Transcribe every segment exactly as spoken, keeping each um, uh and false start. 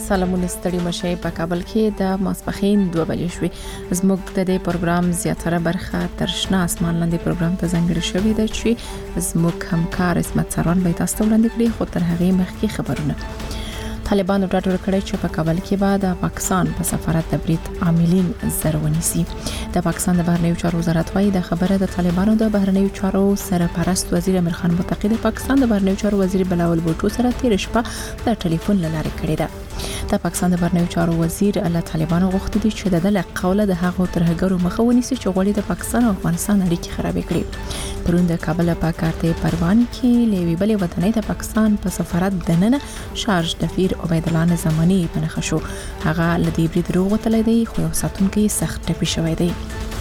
سلامونه ستړي مشه په کابل کې د ماسپخین دوه بجې شوې. زموږ د دې پروګرام زیاتره برخه تر شنه اسمان لاندې پروګرام ته ځانګړې شوې ده چې زموږ همکار اسمت سروان به تاسو ته وړاندې کړي. خو تر هغه مخکې خبرونه. طالبانو ډاډ ورکړی چې په کابل کې به د پاکستان په سفارت د برید عاملین زرونیسي. د پاکستان د بهرنیو چارو وزارت وايي د خبره د طالبانو د بهرنیو چارو سرپرست وزیر امیر خان متقی د پاکستان د بهرنیو چارو وزیر بلاول بوټو سره تیر شپه د ټلیفون لاره کړې ده. د پاکستان د بهرنیو چارو وزیر الله طالبانو غوښتي دي چې د دله قوله د هغو ترهګرو مخه ونیسي چې غوړي د پاکستان او افغانستان اړیکې خراب کړي. پرون د کابل په کارته پروان کې لوی بلې وطنۍ د پاکستان په سفارت دننه شارج دفیر عبید الله نظامانی په نخښ شو. هغه لدی برید روغ وتلی دی خو یو ساتونکي سخت ټپي شوی دی.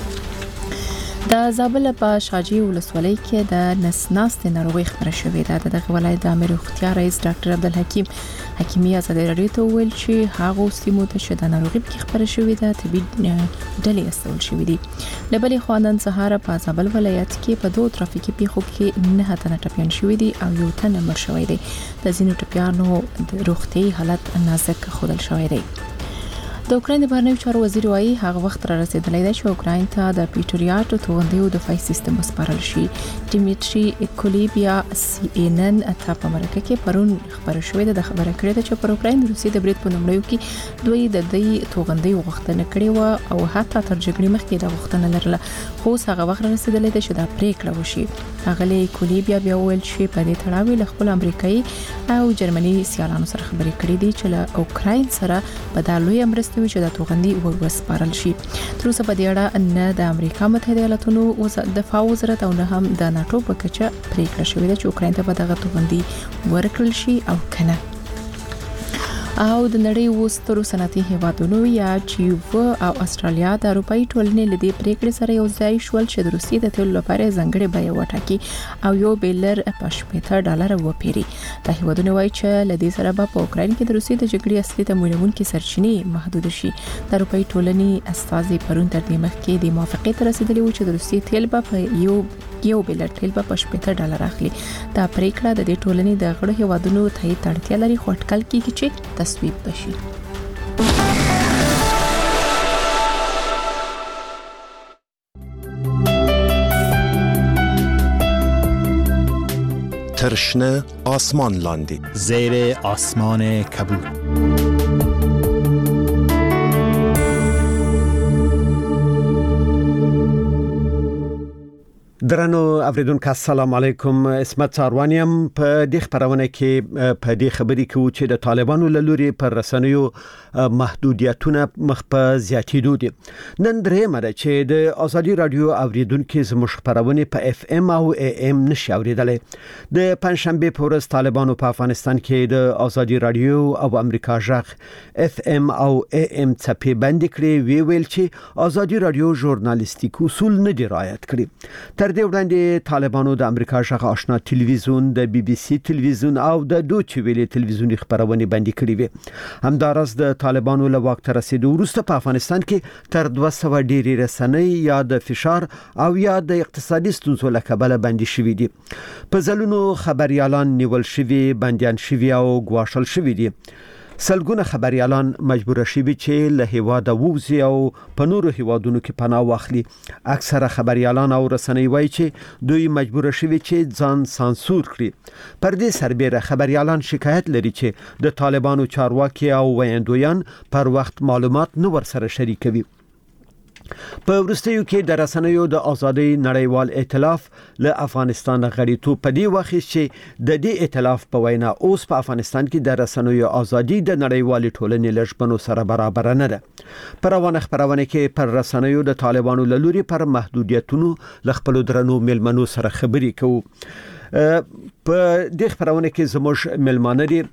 د زابل په شاجي ولسوالۍ کې د نسناست ناروغي خبره شوې ده. دغه ولایت د امیر اختیار رئیس ډاکټر عبدالحکیم حکیمی ازادي رادیو ته ویل چې هغه سیمو ته چې د ناروغي په خبره شوې ده طبي ډلې استول شوې دي. لبلې خوانن سهار په زابل ولایت کې په دوه ترافیکي پیښو کې نه تنه ټپيان شوې دي او یو تن مړ شوی دی. د ځینو ټپيانو روغتي حالت نازک خودل شوی دی. د اوکراین د بهرنیو چارو وزیر وايي هغه وخت را رسیدلی دی چې اوکراین ته د پیټریاټ توغندیو دفاعي سیستم وسپارل شي. ډیمیټری کولیبیا سی ان ان ته په مرکه کې پرون خبر شوې ده. خبره کړې ده چې پر اوکراین د روسي د برید په لومړیو کې دوی د دې توغندیو غوښتنه کړې و او حتی تر جګړې مخکې د غوښتنه لرله. خو هغه وخت را رسیدلی دی چې دا پریکړه وشي. هغه کولیبیا بیا ویل چې په دې تړاو له خپل امریکایي او جرمني سیالانو سره خبرې کړې دي چې له اوکراین سره په دالوي امرست چې د توغندي ورسپارل شي. تر اوسه په دې اړه نه د امریکا متحده ایالاتونو دفاع وزارت او نه هم د ناتو په کچه پریکړه شوې ده چې اوکراین ته به دغه توغندي ورکړل شي او کنه. او د نړۍ وسترو صنعتي هیوادونو یا چیو او استرالیا د اروپאי ټولنې لدی پریکړې سره یو ځای شول چې د روسیې د تیلو لپاره ځانګړي بیه وټاکي او یو بیلر په شپږ ډالر وپیري. د هیوادونو وایي چې لدی سره په اوکراین کې د روسیې د جګړې اصلي تمویلونکو سرچینې محدود شي. د اروپאי ټولنې استازي پرون تر دې مخکې د موافقې ته رسیدلی و چې د روسیې تیل په یو یو بیلر تیل په شپږ ډالر اخلي. دا پریکړه د دې ټولنې د غړو هیوادونو تایید اړتیا لري خو اټکل کیږي چې تصویب بشي. ترشنه آسمان لاندی زیر آسمان کبود. درنو اوریدونکو السلام علیکم. اسمت سروانیم په دې خبرونه کې په دې خبرې کې و چې د طالبانو له لوري پر رسنیو محدودیتونه مخ په زیاتېدو دي. نن درېمه ده چې د ازادي رادیو اوریدونکو زموږ خبرونه په اف ام او ای ام نشي اوریدلای. د پنځشنبه په ورځ طالبانو په افغانستان کې د ازادي رادیو او امریکا ژغ اف ام او ای ام څپې بند کړې. وی ویل چې ازادي رادیو ژورنالیستیک اصول نه دی رعایت کړی. تر دې وړاندې طالبانو د امریکا ژغ آشنا ټلویزیون، د بي بي سي ټلویزیون او د دوچې ویلې ټلویزیوني خبرونه بند کړې وي. همدارس د طالبانو له واک تر رسیدو وروسته په افغانستان کې تر دوه سوه ډېری رسنۍ یا د فشار او یا د اقتصادي ستونزو له کبله بندي شوې دي. په ځلونو خبريالان نیول شوي، بنديان شوي او ګواښل شوي دي. سلګونه خبريالان مجبور شوي چې له هیواده ووزي او په نورو هیوادونو کې پناه واخلي. اکثره خبريالان او رسنۍ وایي چې دوی مجبور شوي چې ځان سانسور کړي. پر دې سربېره خبريالان شکایت لري چې د طالبانو چارواکي او ویاندویان پر وخت معلومات نو ورسره شریکوي. په وروستیو کې د رسنیو د ازادۍ نړیوال ائتلاف له افغانستان غړیتوب په دی وخت چې د دې ائتلاف په وینا اوس په افغانستان کې د رسنیو ازادي د نړیوال ټولنې لژبنو سره برابر نه ده. پر روانه خبرونه کې پر رسنیو د طالبانو له لوري پر محدودیتونو ل خپل درنو ملمنو سره خبرې کوو. په دې خبرونه کې زموږ ملمانه دي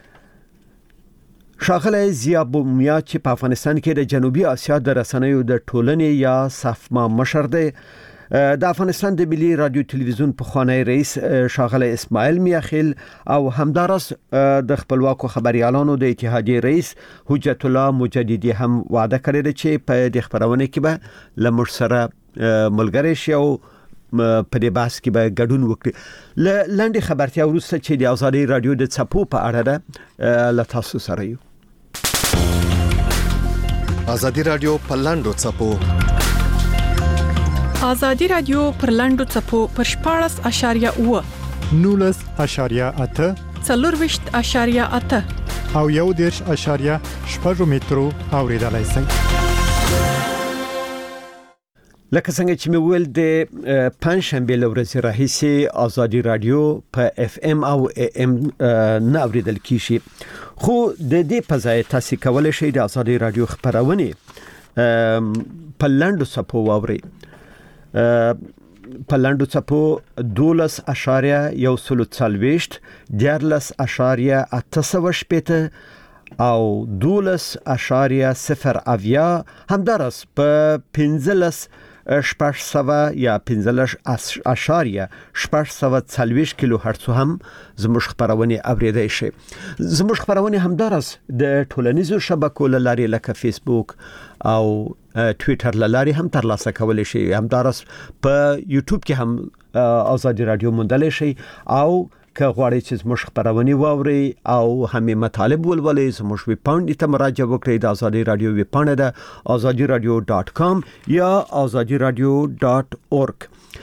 شاغله ضیا بومیا چې په افغانستان کې د جنوبي اسیا د رسنیو د ټولنې یا صفما مشر دی. د افغانستان د ملي رادیو ټلویزیون پخوانی رئیس شاغله اسماعیل میاخیل او همدارس د خپلواکو خبريالانو د اتحادیې رئیس حجت الله مجددي هم وعده کړې ده چې په دې خبرونه کې به لمر سره ملګری شي او په دې بحث کې به ګډون وکړي. لنډه خبرتیا وروسته چې د ازادي رادیو د څپو په اړه ده ل تاسو سره یو. ازادي رادیو په لاندو چپو ازادي رادیو پر لاندو چپو پر شپاړس اشاریه اوه نولس اشاریه اته څلورویشت اشاریه اته او یو دېرش اشاریه شپږ مترو اوریدلای شئ. لکه څنګه چې مې ویل د پنځشنبه لورځ راهیسي ازادي رادیو په اف ام او ای ام نه اوریدل کیږي، خو د دې په ځای تاسو کولای شئ د ازادي رادیو خبرونه په لاندو صفو واورئ. په لاندو صفو دولس اشاریه یو سلو څلوېښت دیارلس اشاریه اته سوه شپېته او دولس اشاریه صفر اویا همدارس په پنځلس شپږ سوه یا پنځلس اشاریه شپږ سوه څلوېښت کیلو هرتز هم زموږ خبرونه اوریدای شي. زموږ خبرونه همدارس د ټولنیزو شبکو لارې لکه فیسبوک او ټویټر لارې هم ترلاسه کولای شي. همدارس په یوټیوب کې هم ازادي رادیو موندلی شي او که غواړئ چې زموږ خبرونه واورئ او هم مطالب ولولئ زموږ ویب پاڼې ته مراجعه وکړئ. د ازادي رادیو ویب پاڼه ده ازادي رادیو ډاټ کام یا ازادي رادیو ډاټ اورګ.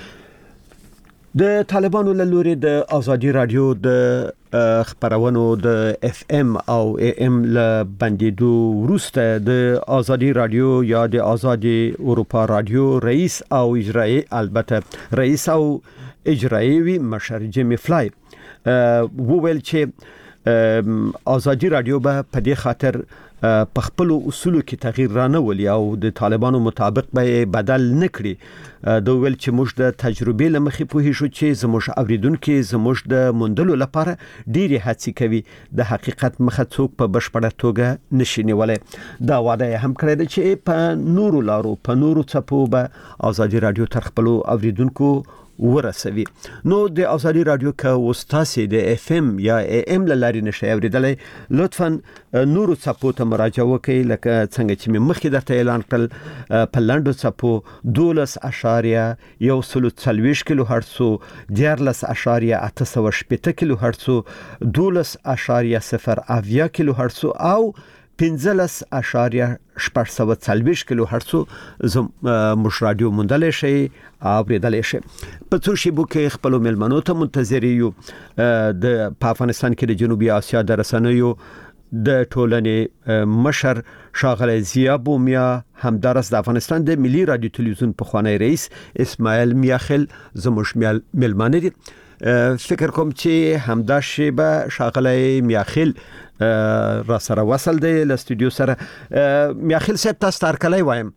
د طالبانو له لوري د ازادي رادیو د خبرونو د اف ام او ای ام له بندیدو وروسته د ازادي رادیو یا د ازادي اروپا رادیو رئیس او اجرایی البته رئیس او اجرایی مشر جیمی فلای وویل چې ازادي رادیو به په دې خاطر په خپل اصولو کې تغییر رانه ولي او د طالبانو مطابق به بدل نکړي. دا ویل چې موږ د تجربې لمخې پوهیږو چې زموږ اوریدونکو زموږ د موندلو لپاره ډېری هڅې کوي، د حقیقت مخه څوک په بشپړه توګه نشي نیولای. دا وعده هم کړې ده چې په نورو لارو په نورو څپو به ازادي رادیو تر خپل اوریدونکو ورسوي. نو د ازادي رادیو که استاسي د اف ام یا ای ام لاري نشي اوریدلای لطفا نورو څپو ته مراجعه وکړئ. لکه څنګه چې مخکې درته اعلان کړل په لاندو څپو دولس اشاریه یو سلو څلوېښت کیلو هرتز دیارلس اشاریه اته سوه شپېته کیلو هرتز دولس اشاریه صفر اویا کیلو هرتز او پنځلس اشاریه شپږ سوه څلوېښت کیلو هرتز زموږ رادیو موندلی شي اوریدلی شي. په څو شیبو کې خپلو میلمنو ته منتظر یو. د په افغانستان کې د جنوبي اسیا د رسنیو د ټولنې مشر شاغلی ضیا بومیا همدارس د افغانستان د ملي رادیو تلویزیون پخوانی رئیس اسماعیل میاخیل زموږ میلمانه دي. فکر کوم چې همدا شیبه شاغلی میاخیل را سره وصل دی له استودیو سره. میاخیل صاحب تاسو ته هرکلی وایم.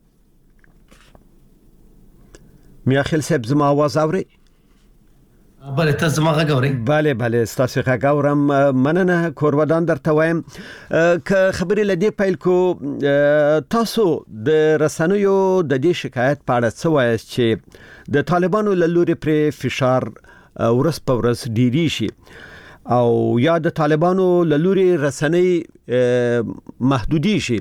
میاخیل صاحب زما आवाज اورئ؟ بله تاسو زما غږ اورئ؟ بله بله ستاسو غږ اورم. مننه کورودان درته وایم. که خبرې له دې پیل کو تاسو د رسنیو د دې شکایت په اړه څه وایاست چې د طالبانو له لوري پر فشار ورځ په ورځ ډیری شي او یا د طالبانو له لوري رسنۍ محدودي شي؟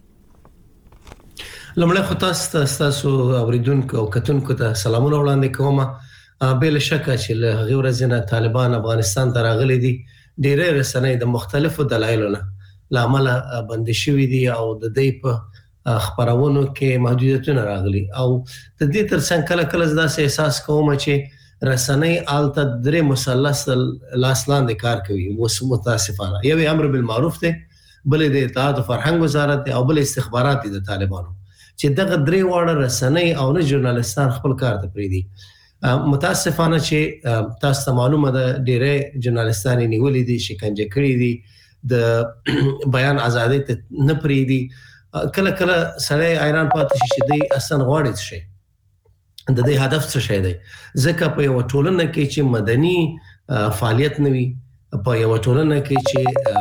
لمړی خو تاسو تاسو اوریدونکو او کتونکو ته سلامونه وړاندې کوم. بل شک چې له هغه ورځې نه طالبان افغانستان ته راغلي دي، ډېرې رسنۍ د مختلفو دلایلو نه لامل بند شوي دي او د دې په خبرونو کې محدودیتونه راغلي او د دې ترڅنګ کله کله داسې احساس کوم چې رسنۍ آلته درې مثلث لاس لاندې کار کوي. اوس متاسفانه یو امر بالمعروف دی، بل د اطلاعات او فرهنګ وزارت او بل استخبارات دي د طالبانو چې دغه درې واړه رسنۍ او نه ژورنالیستان خپل کار ته پریدي. متاسفانه چې تاسو ته معلومه ده ډېرې ژورنالیستان نیولې دي، شکنجه کړي دي، د بیان ازادي ته نه پریدي. کله کله سړی حیران پاتې شي چې دوی اصلا غواړي څه شي، د دې هدف څه شي دی. ځکه په یو ټولنه کې چې مدني فعالیت نه وي، په یو ټولنه کې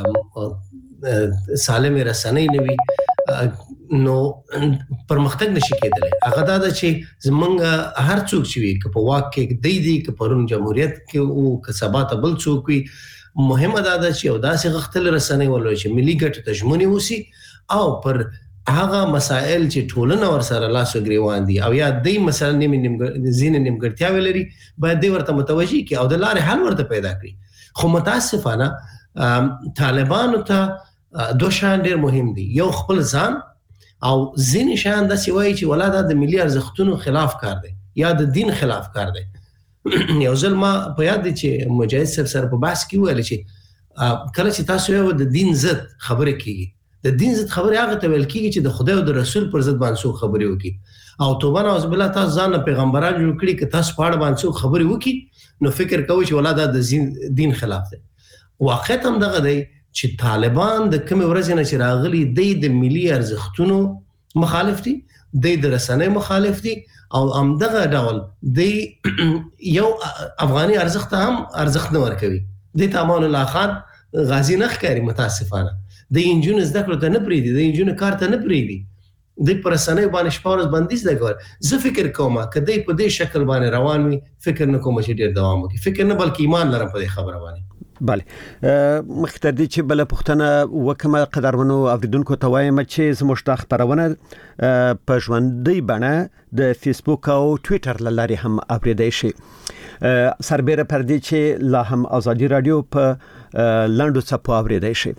چې سالم رسنۍ نه وي، نو پرمختګ نشي کېدلی. هغه دا ده چې زمونږ هر څوک چې وي که په واک کې دی دی که پرون جمهوریت کې او که سبا ته بل څوک وي، مهمه دا ده چې یو داسې غښتلې رسنۍ ولرو چې ملي ګټو ته ژمنې اوسي او پر هغه مسائل چې ټولنه ورسره لاس او ګریوان دي او یا د مثلا نیم نیم زین نیمګړتیاوې لري باید دې ورته متوجي کی او د لارې حل ورته پیدا کړي. خو متاسفانه طالبانو ته دوه شان ډېر مهم دي. یو خپل ځان او ځینې شیان داسې وایي چې ولا د ملي ارزښتونو خلاف کار دی یا د دین خلاف کار دی. یو ځل ما په یاد دی چې مجاهد صاحب سره په بحث کې ویل چې کله چې تاسو یو د دین ضد خبرې کیږي، د دین ضد خبرې هغه ته ویل کیږي چې د خدای او د رسول پر ضد باندې څوک خبرې وکړي او توبه نعوذ بالله تاسو ځان پیغمبران جوړ کړي که تاسو په اړه باندې څوک خبرې وکړي نو فکر کوئ چې ولا د دین خلاف دی. واقعیت هم دغه دی چې طالبان د کوم ورځ نه چې راغلي د ملي ارزښتونو مخالف دي، د رسنۍ مخالف دي او همدغه ډول د یو افغاني ارزښت هم ارزښت نه ورکوي. د امان الله خان غازی نه ښکاري متاسفانه، د انجونو زده کړو ته نه پریږدي، د انجونو کار ته نه پریږدي، د پر رسنۍ باندې شپه ورځ بندیز دی کول. زه فکر کوم که دی په دې شکل باندې روان وي فکر نه کوم چې ډیر دوام وکړي، فکر نه بلکې ایمان لرم په دې خبره باندې. بله مختر دي چې بل پښتنه وکمه قدرمنو اوریدونکو ته وایم چې زموږ د خبرونه په ژوندۍ بڼه د فیسبوک او ټوئیټر لارې هم اوریدای شي. سربېره پر دې چې لا هم ازادي رادیو په لاندو څپو اوریدای شي.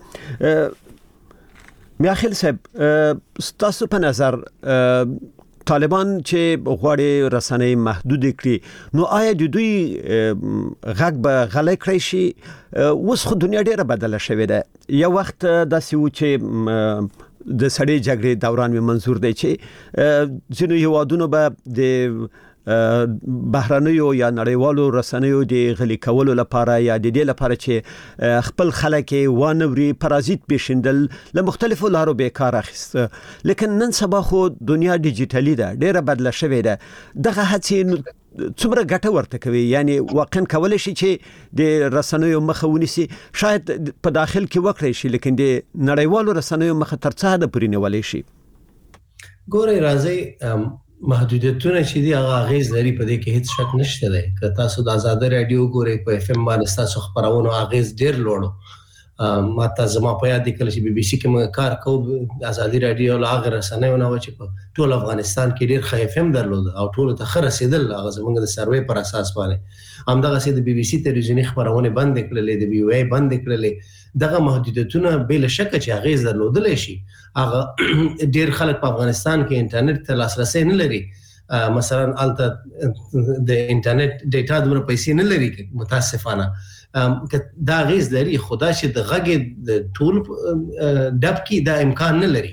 میاخیل صاحب ستاسو په نظر طالبان چې غواړي رسنۍ محدود کړي نو آیا د دوی غږ به غلی کړی شي؟ اوس خو دنیا ډیره بدله شوې ده. یو وخت داسې و چې د سړې جګړې دوران می منظور دی چې ځینو هیوادونو به د بهرنیو یا نړیوالو رسنیو د غلي کولو لپاره یا د دې لپاره چې خپل خلک وانوري پرازیت بشندل له مختلفو لارو به کار اخیست. لیکن نن سبا خو دنیا ډیجیټالي ده، ډیره بدله شوې ده. دغه هڅې څومره ګټه ورته کوي؟ یعنی واقعا کولای شي چې د رسنیو مخه ونیسي، شاید په داخل کې وکړي شي لیکن د نړیوالو رسنیو مخه تر څه حد پورې نیولای شي؟ ګورئ راځي محدودیتونه چې دی هغه غیز لري، په دې کې هیڅ شک نشته دی. که تاسو د آزاد رادیو ګورئ په اف ام باندې تاسو خبرونه غیز ډیر لوړو. ما ته زما په یاد کله چې بي بي سي کې موږ کار کوو آزادي رادیو له هغه رسنیونه و چې په ټول افغانستان کې ډیر ښه اف ام درلود او ټول ته ښه رسیدل. هغه زموږ د سروې پر اساس باندې همدغه سي د بي بي سي تلویزیوني خبرونه بند کړلې، د بي او اي بند کړلې. دغه محدودیتونه بل شک چې هغه درلودل شي. هغه ډیر خلک په افغانستان کې انټرنیټ ته لاسرسي نه لري. مثلا الته د انټرنیټ ډیټا دومره پیسې نه لري متاسفانه. دا غیز لري خدا چې د غږ د ټول ډب کې دا امکان نه لري.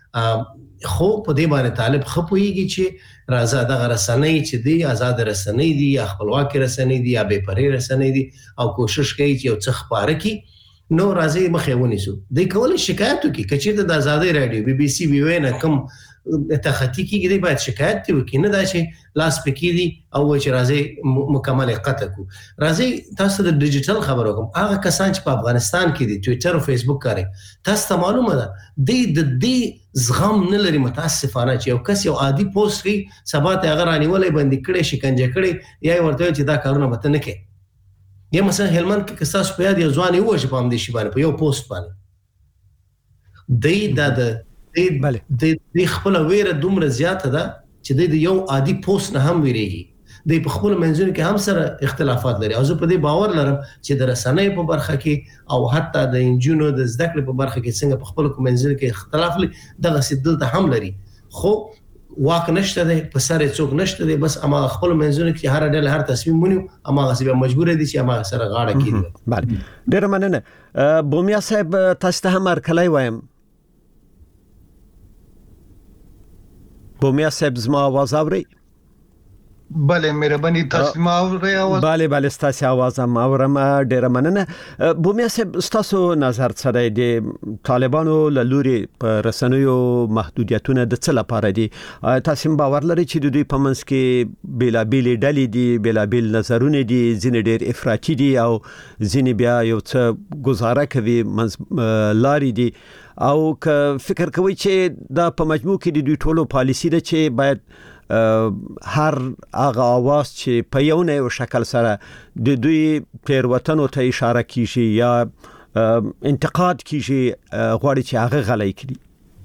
خو په دې باندې طالب خپويږي چې راځه د رسنۍ چې دی آزاد رسنۍ دی یا خپلواکي رسنۍ دی یا بې پرې رسنۍ دی او کوشش کوي چې یو څه خبره کی نو راځي مخې ونیسو. د کول شکایت وکي کچې د آزادۍ رادیو بي بي سي بي وینه کم تخطی کیږي دی باید شکایت وکي، نه دا چې لاس پکې دي او چې راځي مکمل قطع کو. راځي تاسو د ډیجیټل خبرو کوم هغه کسان چې په افغانستان کې دي ټوئیټر او فیسبوک کوي، تاسو ته معلومه ده د دې زغم نه لري متاسفانه چې یو کس یو عادي پوسټ کوي سبا ته هغه رانیولې باندې کړي شکنجه کړي یا ورته چې دا کارونه به نه کوي. یا مثلا هلمند کې تاسو په یاد یو ځوان یو چې په همدې شی باندې په یو پوسټ باندې دی دا د د خپل ویره دومره زیاته ده چې د یو عادي پوسټ نه هم ویریږي. د په خپل منځونو کې هم سره اختلافات لري او زه په دې باور لرم چې د رسنۍ په برخه کې او حتی د انجونو د زده کړې په برخه کې څنګه په خپل منځونو کې اختلاف لري دغه سدل ته هم لري. خو واک نشته دی، په سره څوک نشته دی، بس اما خپل منځونه کې هر ډول هر تصمیم ونیو اما غصب مجبور دي چې اما سره غاړه کړي. بله ډیر مننه. بومیا صاحب تاسو ته هم ارکلای وایم. بومیا صاحب زما आवाज اوري؟ بله مهرباني تاسو ما اوري आवाज؟ بله بله تاسو आवाज ما اورم. ډیر مننه. بومیا صاحب تاسو نظر څه دی د طالبانو له لوري په رسنیو محدودیتونه د څه لپاره دي؟ تاسو باور لرئ چې د دوی په منځ کې بیلابیل ډلې دي، بیلابیل نظرونه دي، ځینې ډیر افراطي دي او ځینې بیا یو څه گزاره کوي لاري دي، او که فکر کوي چې دا په مجموع کې د دوی ټولو پالیسی ده چې باید هر هغه आवाज چې په یو نه یو شکل سره د دوی پیروتنو ته اشاره کیږي یا انتقاد کیږي غواړي چې هغه غلای کړي؟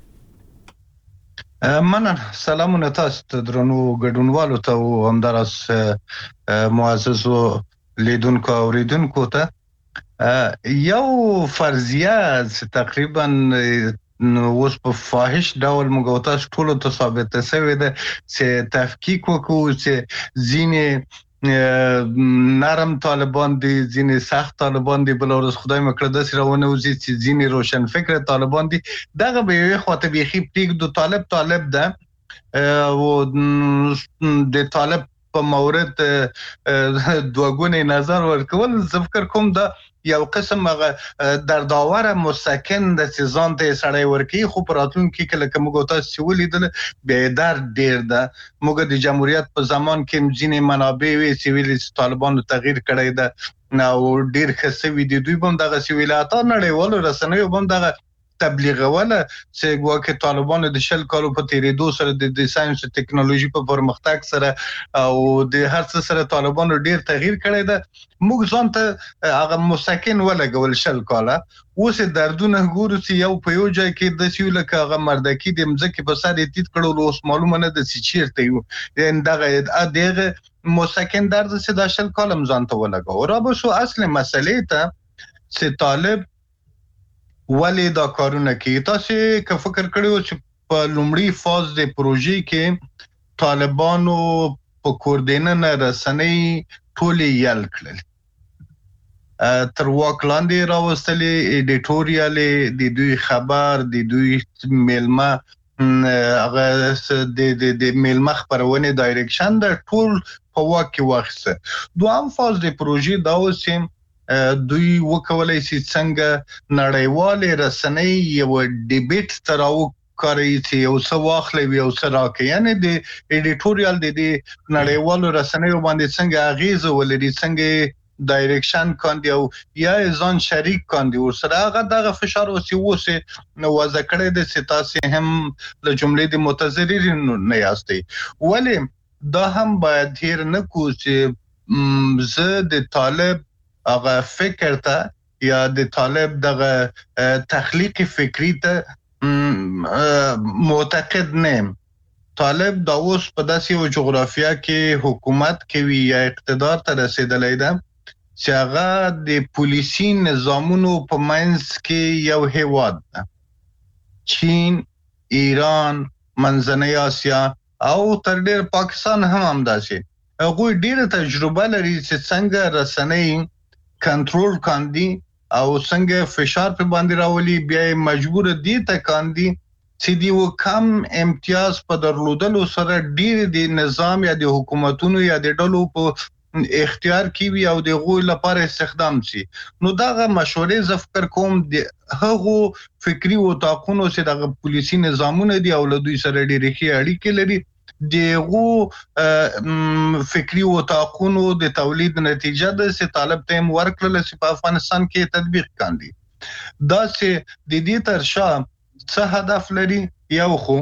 مننه. سلامونه تاسو ته درنو ګډونوالو ته او همدارس معززو لیدونکو او اوریدونکو ته. یو فرضیه تقریبا نو اوس په فاحش ډول موږ تاسو ټول ته ثابت شوی ده چې تحقیق وکړو چې ځینې نرم طالبان دي ځینې سخت طالبان دي بل ورځ خدای مکړه د سرونه وزي چې ځینې روشن فکر طالبان دي دغه به یو خواته بيخي پریک دو طالب طالب ده او د طالب په مورد دوګونی نظر ورکول زه فکر کوم دا یو قسم درداوره مسکن د سيزان ته سړی ورکی خو پراتون کې کله کومه تاسو ولیدل به در ډیر ده موږ د جمهوریت په زمان کې ځینې منابع وی سیویل طالبانو تغییر کړی ده نو ډیر خسوي دي دوی هم دغه سیویلات نړیوالو رسنیو هم دغه تبلیغ ولا چې ګواکې طالبانو د شل کالو په تیرېدو سره د ساينس او ټکنالوژي په پرمختګ سره او د هر څه سره طالبانو ډیر تغییر کړی ده موږ ځان ته هغه مسکن ولا ګول شل کاله اوس دردونه ګورو چې یو په یو ځای کې د سیول کاغه مردکی د مزکه په سر تیت کړو اوس معلومه نه د چیرته یو ان دغه دغه مسکن درد چې د شل کالم ځان ته ولګو را به سو اصل مسلې ته چې طالب ولی دا کارونه کوي تاسو که فکر کړو چې په لومړی فاز د پروژې کې طالبانو په کوردیننه رسنۍ ټولې یل کړل تر واک لاندې راوستلې ایډیټوریال د دوی خبر د دوی میلمه هغه د د میلمه خبرونه ډایرکشن د ټول په واک کې واخیسته دوام فاز د پروژې دا اوسم دوی وکولای شي څنګه نړیوال رسنۍ یو ډیبیټ تراو کوي چې یو څه واخلي یو څه راکې یعنی د ایډیټوریال د نړیوال رسنیو باندې څنګه اغیزه ولري څنګه ډایرکشن کاندي او یا ځان شریک کاندي او سره هغه دغه فشار اوسي اوسه نو وځکړې د ستاسي هم له جملې د متضررین نه یاستي ولی دا هم باید هیر نه کو چې زه د طالب هغه فکر ته یا د طالب دغه تخلیق فکری ته معتقد نیم طالب دا اوس په داسې یو جغرافیا کې حکومت کوي یا اقتدار ته رسیدلی ده چې هغه د پولیسي نظامونو په منځ کې یو هیواد ده چین ایران منځنۍ اسیا او تر ډیر پاکستان هم همداسې هغوی ډیره تجربه لري چې څنګه رسنۍ کنټرول کاندي او څنګه فشار په باندې راولي بیا مجبور دي ته کاندي چې دی و کم امتیاز په درلودلو سره ډیر د نظام یا د حکومتونو یا د ډلو په اختیار کیوي او د غوی لپاره استخدام شي نو دغه مشورې ز فکر کوم د هغو فکری او تاقونو چې دغه پولیسي نظامونه دي او له دوی سره ډیره ښه اړیکې لري دغه فکری او تاقونو د تولید نتیجه ده چې طالب ته ورکړل چې په افغانستان کې تطبیق کاندي دا چې د دې ترشا څه هدف لري یو خو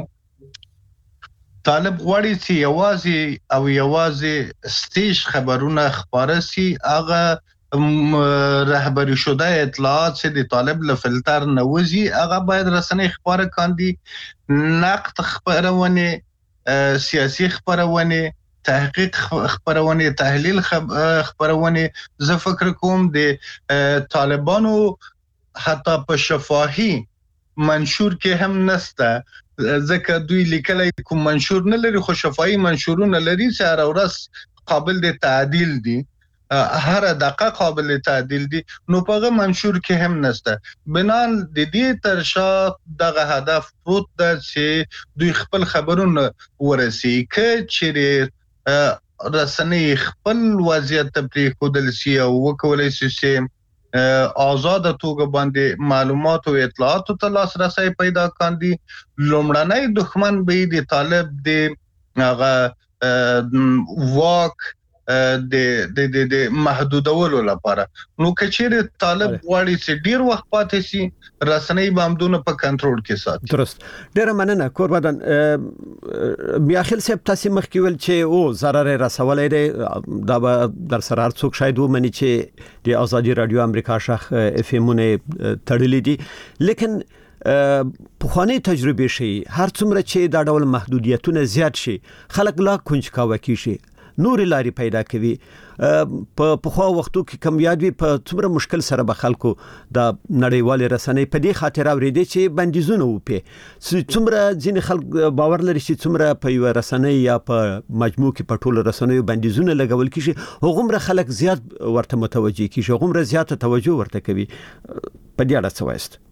طالب غواړي چې یوازې او یوازې ستیج خبرونه خبره سي هغه رهبری شده اطلاعات چې د طالب له فلتر نه وځي هغه باید رسنۍ خبره کاندي نقد خبرونه سیاسي خبرونه تحقیق خبرونه تحلیل خبرونه زه فکر کوم د طالبانو حتی په شفاهي منشور کې هم نسته ځکه دوی لیکلای کوم منشور نه لري خو شفاهي منشورونه لري چې هر ورځ قابل د تعدیل دي هر دقیقه قابل تعدیل دي نو په منشور کې هم نسته بنال د دې ترشا دغه هدف پروت ده چې دوی خپل خبرونه ورسي کې چې رسنۍ خپل وضعیت تبلیغ کول شي او وکولای شي چې آزاد توګه باندې معلومات او اطلاعات ته لاسرسي پیدا کاندي لومړنۍ دښمن به د طالب د هغه واک د د د محدودولو لپاره نو کچېره طالب غواړي چې ډیر وخت پاتې شي رسنۍ بامدونه په کنټرول کې ساتي درست ډیر مننه قربان بیا خل سپ تاسو مخکې ول چې او zarar رسولای دی دا در سره هر څوک شاید ومني چې د ازادي رادیو امریکا شخ اف امونه تړلې دي لیکن په خواني تجربه شي هر څومره چې دا ډول محدودیتونه زیات شي خلک لا کنج کاوه کیږي نور لاري پیدا کوي. په پخوا وختو کې کم یاد وي په څومره مشکل سره به خلکو د نړیوال رسنۍ په دې خاطر اوریدي چې بندیزونه وپی څومره ځین خلک باور لري چې څومره په یو رسنۍ یا په مجموع کې په ټولو رسنیو بندیزونه لګول کیږي هغومره خلک زیات ورته متوجي کیږي هغومره زیات توجه ورته کوي. په دې اړه څه وایست؟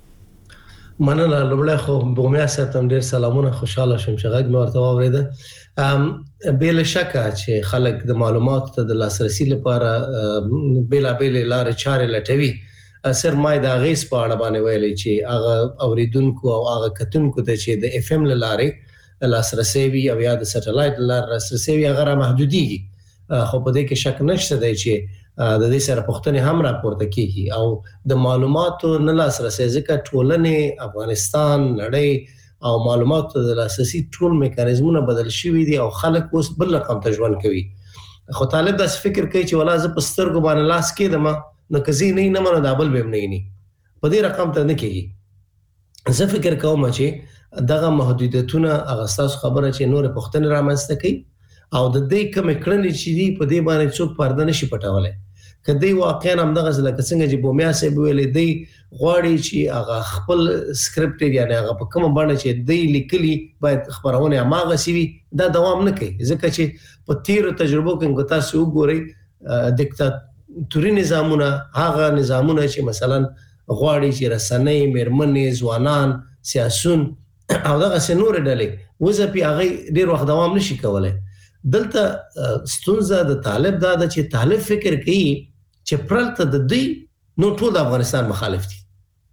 مننه. لومړی خو بومیا صاحب ته ډېر سلامونه، خوشاله شوم چې غږ مې ورته واورېده. بلا شکه چې خلک د معلوماتو ته د لاسرسي لپاره بلا بلا لارې چارې لټوي. سر ما د غیس په اړه باندې ویلي چې هغه اوریدونکو او هغه کتونکو ته چې د اف ام لارې لاسرسي وي او یا د سټلایټ لارې لاسرسي وي هغه محدوديږي. خو په دې کې شک نشته دی چې د دې سره پښتنې هم راپورته کیږي او د معلوماتو نه لاسرسي ځکه ټولنې افغانستان نړۍ او معلوماتو د لاسرسي ټول میکانیزمونه بدل شوي دي او خلک اوس بل رقم ته ژوند کوي. خو طالب داس فکر کوي چې ولا ز په سترګو باندې لاس کېدم نو کزي نه نه منو دابل به نه ني په دې رقم ته نه کیږي. زه فکر کوم چې دغه محدودیتونه هغه تاسو خبره چې نور پښتنې رامنځته کوي او د دې کوم کړنې چې دی په دې باندې څوک پرده نشي پټولای. کدی واقعا هم دغه لکه څنګه چې بومیا صاحب ویلې دی غواړي چې هغه خپل سکرپټ یعنی هغه په کوم باندې چې دی لیکلي باید خبرونه ماغه سي دا دوام نه کوي ځکه چې په تیر تجربو کې تاسو وګورئ دیکتاتوري نظامونه هغه نظامونه چې مثلا غواړي چې رسنۍ مرمنې ځوانان سیاسون او دغه سنور ډلې وځي هغه ډیر وخت دوام نشي کولای. دلته ستونزه د طالب دا ده چې طالب فکر کوي چې پرلته د دې نو ټول د افغانستان مخالف دي.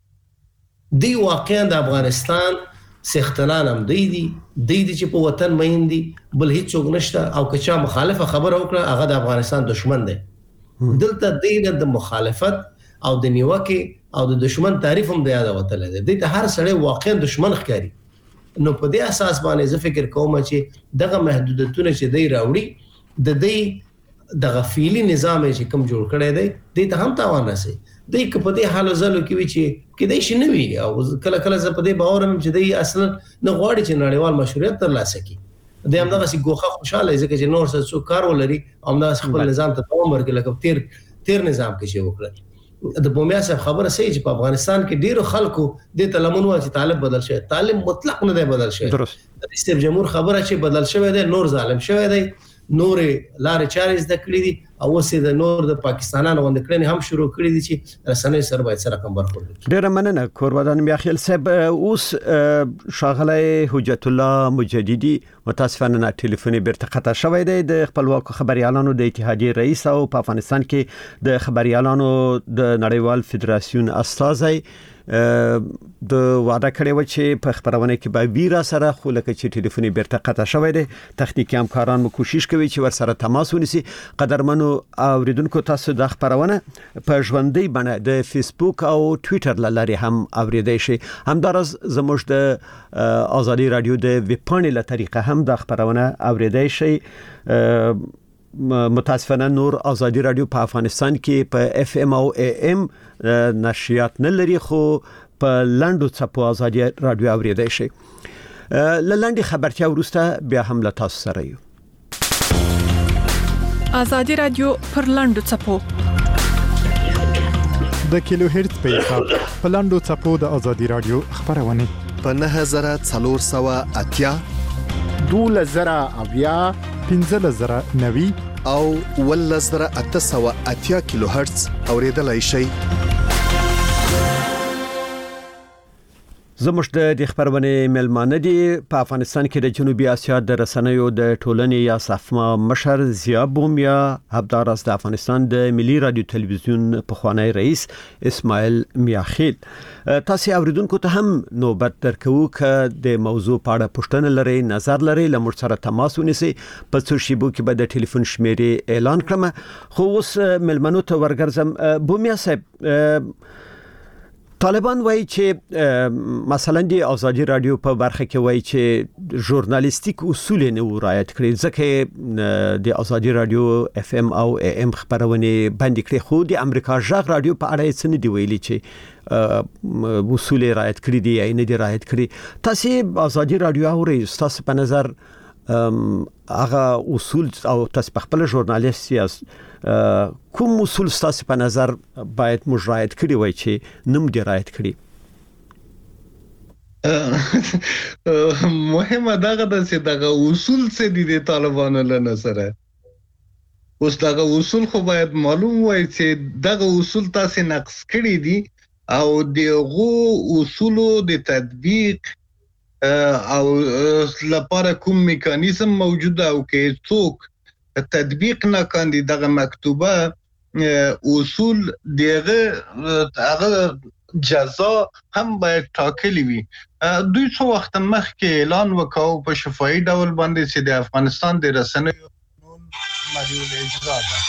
دی واقعا د افغانستان سختلان هم دی دي دی دي چې په وطن مین دي بل هیڅ نشته او که چا مخالفه خبره وکړه هغه د افغانستان دشمن دی. دلته دی د مخالفت او د نیوکه او د دشمن تعریف هم د یاد وتل دي. د هر سړی واقعا دشمن ښکاري. نو په دې اساس باندې زه فکر کوم چې دغه محدودیتونه چې دی راوړي د دې د غفيلي نظام چې کوم جوړ کړی دی د ته هم تاوان رسي. د یک په دې حالو زلو کې وی چې کله شي نه وی او کله کله زه په دې باور هم چې دی اصلا نه غواړي چې نړیوال مشروعیت ترلاسه کړي. د همدغه سي ګوخه خوشاله ځکه چې نور څه کار ولري همدغه خپل نظام ته دوام ورکړي لکه تیر تیر نظام کې چې وکړي. د بومیا صاحب خبره صحیح چې په افغانستان کې ډیرو خلکو د تلمونو چې طالب بدل شي طالب مطلق نه دی بدل شي. د رئیس جمهور خبره چې بدل شوی دی نور ظالم شوی دی نور لارې چارې زده کړې دي او اوس د نور د پاکستانانو غونډه کړنې هم شروع کړې دي چې رسنۍ سره باید سره کوم برخورد وکړي. ډېر مننه کوربدان میاخیل صاحب. اوس شاغله حجت الله مجددي متاسفانه نه ټلیفوني بیرته قطع شوی دی. د خپلواک خبريالانو د اتحادیې رئیس او په افغانستان کې د خبريالانو د نړیوال فدراسیون استازي د وعده کړی و چې په خبرونه کې به ویرا سره خو لکه چې ټلیفوني بیرته قطع شوی دی. تخنیکی همکاران مو کوشش کوي چې ور سره تماس ونیسي. قدرمنو اوریدونکو تاسو د خبرونه په ژوندۍ بڼه د فیسبوک او ټوئیټر لاري هم اوریدئ شي. همدارس زموږ د ازادي رادیو د ویبپاڼې له طریقه هم د خبرونه اوریدئ شي. متاسفانه نور ازادي رادیو په افغانستان کې په اف ام او ای ام نشریات نه لري خو په لاندو څپو ازادي رادیو اوریدئ شي. لاندې خبرتیا ورسته بیا هم له تاسو سره یو. ازادي رادیو پر لاندو څپو د کیلو هرتز په حساب په لاندو څپو د ازادي رادیو خبرونه په نه هزار څلور سوه اتیا دوله زره اویا پنځه زره نوي او ول زره اته سوه اتیا کیلو هرتز اوریدلای شي. زموږ د خبرونه ملمانه دي په افغانستان کې د جنوبي اسیا د رسنیو د ټولنې یا صفما مشر ضیا بومیا همدار از د افغانستان د ملي رادیو تلویزیون پخوانی رئیس اسماعیل میاخیل. تاسو اوریدونکو ته هم نوبت درکو ک د موضوع په اړه پوښتنه لري نظر لري لمر سره تماس ونیسي په څو شیبو کې به د ټلیفون شمیرې اعلان کړم. خو اوس ملمنو ته ورګرځم. بومیا صاحب طالبان وایي چې مثلا د ازادي رادیو په برخه کې وایي چې ژورنالیستیک اصول نه رعایت کړي ځکه د ازادي رادیو اف ام او ای ام خبرونه بند کړي. خو د امریکا ژغ رادیو په اړه څه نه دی ویلي چې اصول رعایت کړي دي یا نه دي رعایت کړي. تاسو ازادي رادیو اورئ تاسو په نظر هغه اصول او تاسو په خپل ژورنالیست یاست کوم اصول تاسو په نظر باید موږ رعایت کړی وای چې نم دی رعایت کړی مهمه دغه د چې دغه اصول څه دي د طالبانو له سره اوس دغه اصول خو باید معلوم وای چې دغه اصول تاسو نقص کړی دي او دغه اصولو د تطبیق او لپاره کوم میکانیزم موجود او کې څوک تطبیق نه کاندي دغه مکتوبه اصول دغه هغه جزا هم باید ټاکلي وي. دوی څو وخت مخکې اعلان وکاو په شفاهي ډول باندې چې د افغانستان د رسنیو قانون مدیول اجرا ده.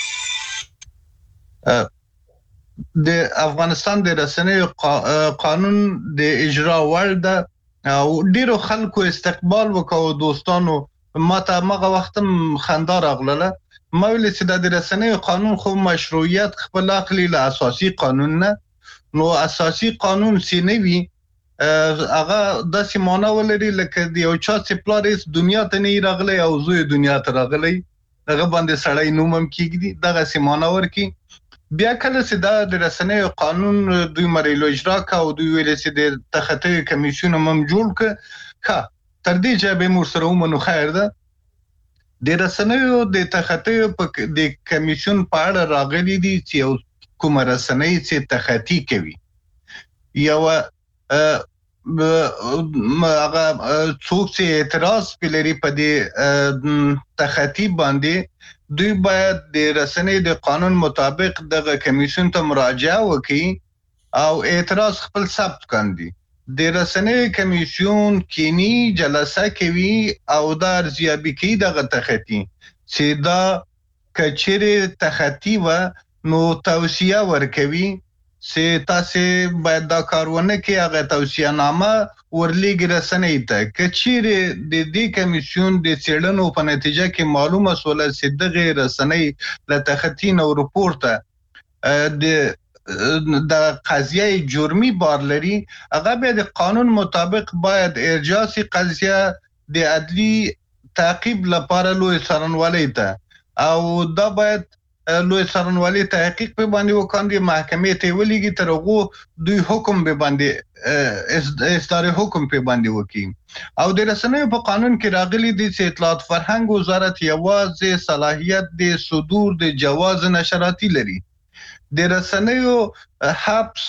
د افغانستان د رسنیو قانون د اجرا وړ ده او ډیرو خلکو استقبال وکاو. دوستانو ماته هغه وخت خندا راغله. ما ویل چې د رسنیو قانون خو مشروعیت خپل عقلي له اساسي قانون نه، نو اساسي قانون سي نه وي هغه د سیمانه ولري لکه د یو چا چې پلاریس دنیا ته نه راغلی او زوی دنیا ته راغلی هغه باندې سړی نومم کیږي دغه سیمانه ورکی. بیا کله چې د رسنیو قانون دوی مریلو اجرا کا او دوی ویل چې د تخطی کمیسیون هم جوړ ک ښه تر دې چې به مور سره ومنو خیر ده. د رسنیو د تخطی په د کمیسیون په اړه راغلي دي چې یو کوم رسنۍ چې تخطی کوي یو هغه څوک چې اعتراض لري په دې تخطی باندې دوی باید د رسنۍ د قانون مطابق دغه کمیسیون ته مراجعه وکړي او اعتراض خپل ثبت کړي. د رسنۍ کمیسیون کینی جلسه کوي او دا ارزیابي کوي دغه تخطی چې دا کچېره تخطی و نو توصیه ورکوي چې تاسو باید دا کارونه کې هغه توصیه نامه ورلېږي رسنۍ ته. کچېره د دې کمیسیون د څېړنو په نتیجه کې معلومه شوه چې دغه رسنۍ له تخطی نو رپورټه د د قضیه جرمی بار لري هغه به د قانون مطابق باید ارجاع سي قضیه د عدلی تعقیب لپاره لوی څارنوالۍ ته او دا باید لوی څارنوالۍ تحقیق په باندې وکړي محکمې ته ولېږي تر هغه دوی حکم به باندې اصدار حکم په باندې وکړي. او د رسنیو په قانون کې راغلي دي چې اطلاعات فرهنګ وزارت یوازې صلاحیت د صدور د جواز نشراتي لري. د رسنیو حبس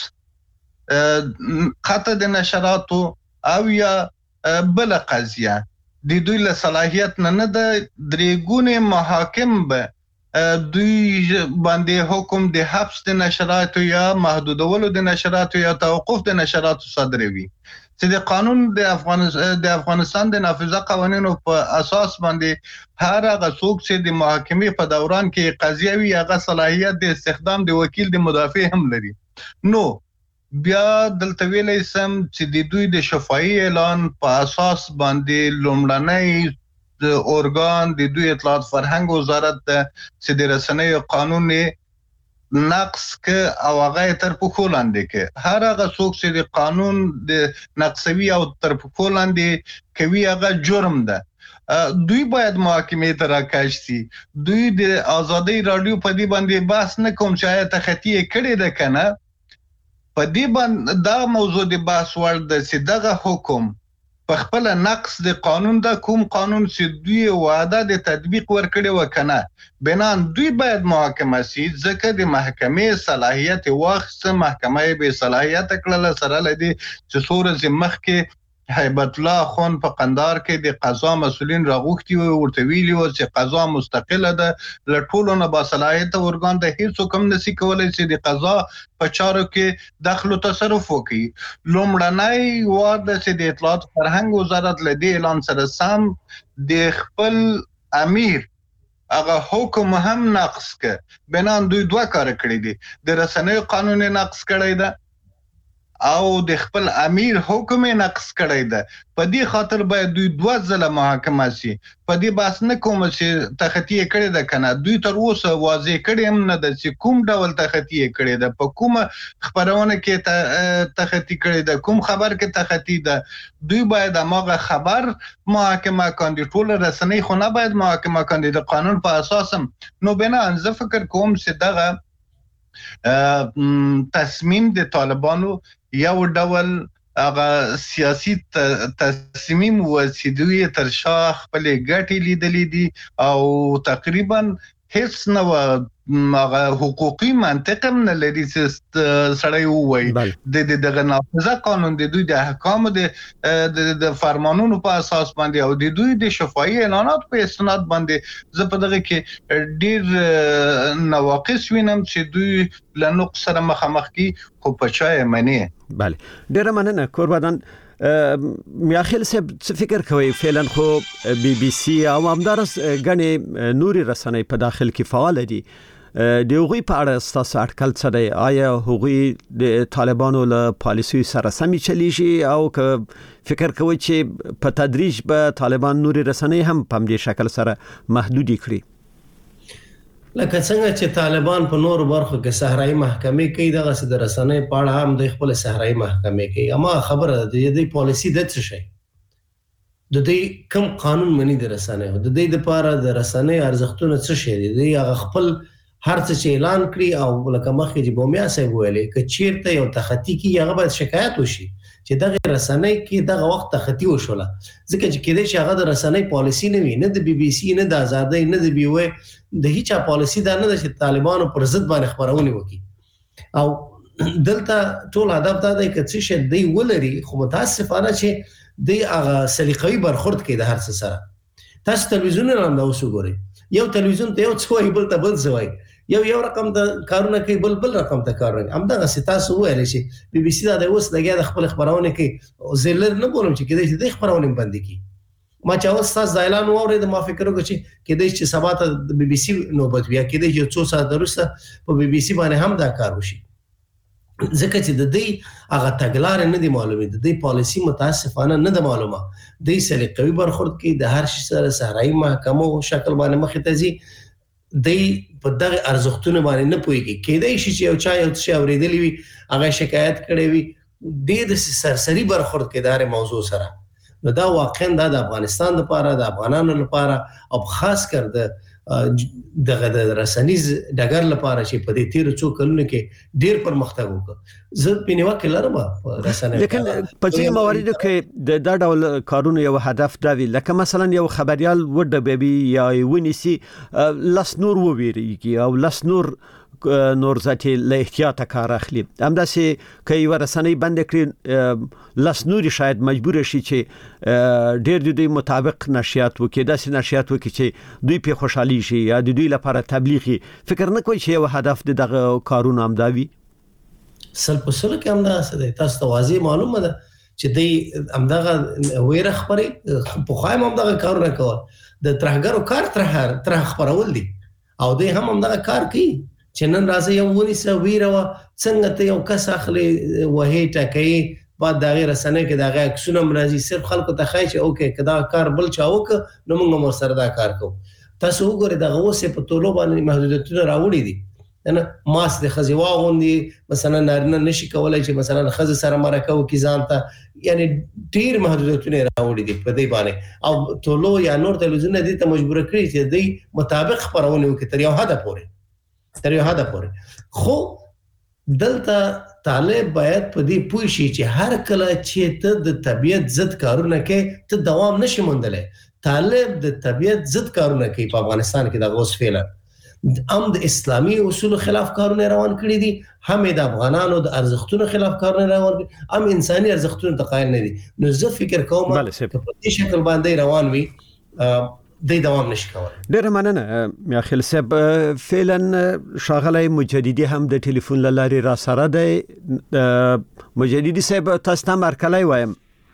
قطع د نشراتو او یا بل قضیه د دوی له صلاحیت نه نه د درېګونې محاکم به دوی باندې حکم د حبس د نشراتو یا محدودولو د نشراتو یا توقف د نشراتو صادروي چې د قانون د افغانستان د افغانستان د نافذه قوانینو په اساس باندې هر هغه څوک چې د محاکمې په دوران کې قضیه وي هغه صلاحیت د استخدام د وکیل د مدافع هم لري. نو بیا دلته ویلای سم چې د دوی د شفاهي اعلان په اساس باندې لومړنۍ د اورګان د دوی اطلاعات فرهنګ وزارت چې د رسنیو قانون نقص که او هغه تر پخو لاندې کې هر هغه څوک چې د قانون د نقصوي او تر پخو لاندې کوي هغه جرم ده. دوی باید محاکمې ته راکش شي. دوی د آزادۍ رادیو په دې باندې بحث نه کوم چې آیا تخطی کړي ده کنه په دې باندې دا موضوع د بحث وړ ده چې دغه حکم په خپل نقص د قانون دا کوم قانون چې دوی وعده د تطبیق ورکړي وکنه بنان دوی باید محاکمه شي ځکه د محکمې صلاحیت واخص محکمه به صلاحیت کړل سره لدی چې سورز مخکې هیبت الله خان په قندار کې د قضا مسولین راغوښتي او ورته ویلي و چې قضا مستقله ده له ټولو نه با صلاحیت ورګان د هیڅ حکم نشي کولای چې د قضا په چارو کې دخل او تصرف وکړي. لومړنۍ واده چې د اطلاعات فرهنګ وزارت له دې اعلان سره سم د خپل امیر هغه حکم هم نقص ک بنان دوی دوه کار کړی دي. د رسنیو قانون نقص کړی ده او د خپل امیر حکم نقض کړی ده. په دې خاطر باید دوی دوه ځله محاکمه شي. په دې باس نه کوم چې تخطی کړی ده کنه، دوی تر اوسه واضح کړی هم نه ده چې کوم ډول تخطی کړی ده، په کوم خبرونه کې تخطی کړی ده، کوم خبر کې تخطی ده. دوی باید هغه خبر محاکمه کاندي، ټول رسنۍ خو نه باید محاکمه کاندي د قانون په اساس. نو بنا زه فکر کوم چې دغه تصمیم د طالبانو یو ډول هغه سیاسي تصمیم و چې دوی تر شا خپل ګټې لیدلې دي او تقریبا هیڅ نو هغه حقوقي منطق هم نه لري چې سړی ووایي د دغه نافذه قانون د دوی د احکام د د فرمانونو په اساس باندې او د دوی د شفاهي اعلانات په استناد باندې زه په دغه کې ډیر نواقص وینم چې دوی له نقص سره مخامخ کی خو په چای منی. بله ډیر مننه کوربدان. میاخیل صاحب فکر کوي فعلا خو بي بي سي او همدارس غني نوري رسنۍ په داخل کې فعال دي. د هغوی په اړه ستاسو اټکل څه دی؟ آیا هغوی د طالبانو له پالیسي سره سمې چلیږي او که فکر کوي چې په تدریج به طالبان نوري رسنۍ هم په دې شکل سره محدودي کړي؟ لکه څنګه چې طالبان په نورو برخو کې صحرایي محکمې کوي، دغه څه د رسنۍ په اړه هم د خپل صحرایي محکمې کوي. اما خبره د دې پالیسي د څه شي، د دې کوم قانون مني د رسنۍ، د دې لپاره د رسنۍ ارزښتونه څه شي دي. د خپل هر څه چې اعلان کړي او لکه مخکې چې بومیا صاحب ویلي که چیرته یو تخطی کی هغه باید شکایت وشي چې دغه رسنۍ کې دغه وخت تخطی وشوله، ځکه چې کېدای شي هغه د رسنۍ پالیسي نه وي، نه د بي بي سي، نه د آزادۍ، نه د بي او اي، د هیڅ پالیسي دا نه ده چې طالبانو پر ضد باندې خبرونه وکړي. او دلته ټول هدف دا دی چې څه شي دی ولري، خو متاسفانه چې دی هغه سلیقوي برخورد کوي د هر څه سره. تاسو تلویزیون هم دا اوس وګورئ، یو تلویزیون ته یو څه وایي، بل ته بل څه وایي، یو یو رقم د کارونه کوي، بل بل رقم ته کارونه. همدغه ستاسو وایي چې بي بي سي دا د اوس لګیا د خپل خبرونه کوي، زلر نه بولم چې کېدای شي د خبرونه باندې کوي. ما چې اوس تاسو د اعلان واورید ما فکر وکړ چې کېدای شي سبا ته د بي بي سي نوبت بیا کېدای شي څو ساعت وروسته په بي بي سي باندې هم دا کار وشي، ځکه چې د دې هغه تګلارې نه دي معلومه، د دې پالیسي متاسفانه نه ده معلومه. د سلیقوي برخورد کوي، د هر شي سره صحرایي محکمو شکل باندې مخې ته ځي، د په دغه ارزښتونه باندې نه پوهیږي. کېدای شي چې یو چا یو څه اورېدلی وي، هغه شکایت کړی وي، ډېر سرسري برخورد کوي د هرې موضوع سره. نو دا واقعا دا د افغانستان لپاره، د افغانانو لپاره او خاص کر د دغه د رسنیز ډګر لپاره چې په دې تیر څو کلونو کې ډیر پرمختګ وکړ، زه په نیوکه لرم رسنۍ. لیکن په ځینې مواردو کې د دا ډول کارونو یو هدف دا وي، لکه مثلا یو خبريال وډبوي یا ونیسي لس نور وویریږي او لس نور نور ذاتي له احتیاط کار اخلي. همداسې کوي ورسنۍ بند کړي لس نوري شاید مجبور شي چې ډېر د دوی مطابق نشریات وکړي، داسې نشریات وکړي چې دوی په خوشحالي شي یا د دوی لپاره تبلیغي. فکر نه کوي چې یو هدف د دغه کارونو هم دا وي؟ سل په سل کې هم دا څه دی، تاسو ته واضح معلومه ده چې دوی همدغه ویره خبرې په خایم همدغه کارونه کول، د ترهګرو کار ترهر ترهه خبرول دي او دوی هم همدغه کار کوي چې نن راځي یو ونیسه ویره و څنګه ته یو کس اخلي وهي ټکي بعد دا غیر رسنۍ کې دا غي عکسونه مرضی صرف خلکو ته خای چې اوکې کدا کار بل چا وک نو موږ مو سره دا کار کوو. تاسو وګورئ دا غوسه په ټولو باندې محدودیتونه راوړي دي، نه ماس د خزي واغوندي مثلا نارینه نشي کولای چې مثلا خزي سره مرکه وکي ځان ته، یعنی ډیر محدودیتونه راوړي دي په دې باندې او ټولو یا نور تلویزیون دي ته مجبور کړی چې دوی مطابق خبرونه وکړي تر یو حد پورې تر یو حد پورې. خو دلته طالب باید په دې پوه شي چې هر کله چې ته د طبيعت ضد کارونه کوي ته دوام نشي موندلی. طالب د طبيعت ضد کارونه کوي په افغانستان کې د غوس فعلا هم د اسلامي اصول خلاف کارونه روان کړی دي، هم د افغانانو د ارزښتونو خلاف کارونه روان کړي، هم انساني ارزښتونو ته قایل نه دي. نو زه فکر کوم چې په دې شکل باندې روان وي د دوام نشي کولای. ډېر مننه میاخیل صاحب. فعلا شاغلی مجددي هم د ټلیفون لارې را سره دی. مجددي صاحب تاسو ته مرکلای وایم،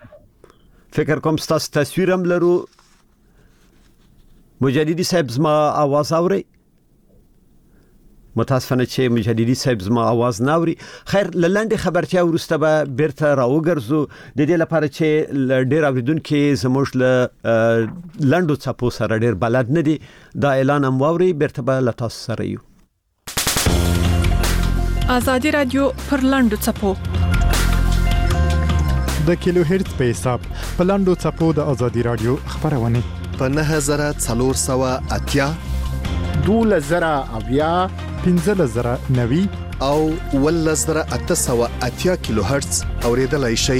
فکر کوم تاسو تصویر هم لرو. مجددي صاحب زما आवाज اوري؟ متاسفانه چې مجددي صاحب زما आवाज ناوري. خیر لاندې خبرتیا ورسته به بیرته راوګرځو د دې لپاره چې ډیر اوریدونکو زموږ له لاندو څپو سره ډیر بلد نه دي. دا اعلان هم واوري بیرته به له تاسو سره یو. آزادي رادیو پر لاندو څپو د کیلو هرتز په حساب په لاندو څپو د آزادي رادیو خبرونه په نه هزار څلور سوه اتیا دوله زره اویا پنځه زره نوي او ول زره اته سوه اتیا کیلو هرتز اوریدلای شئ.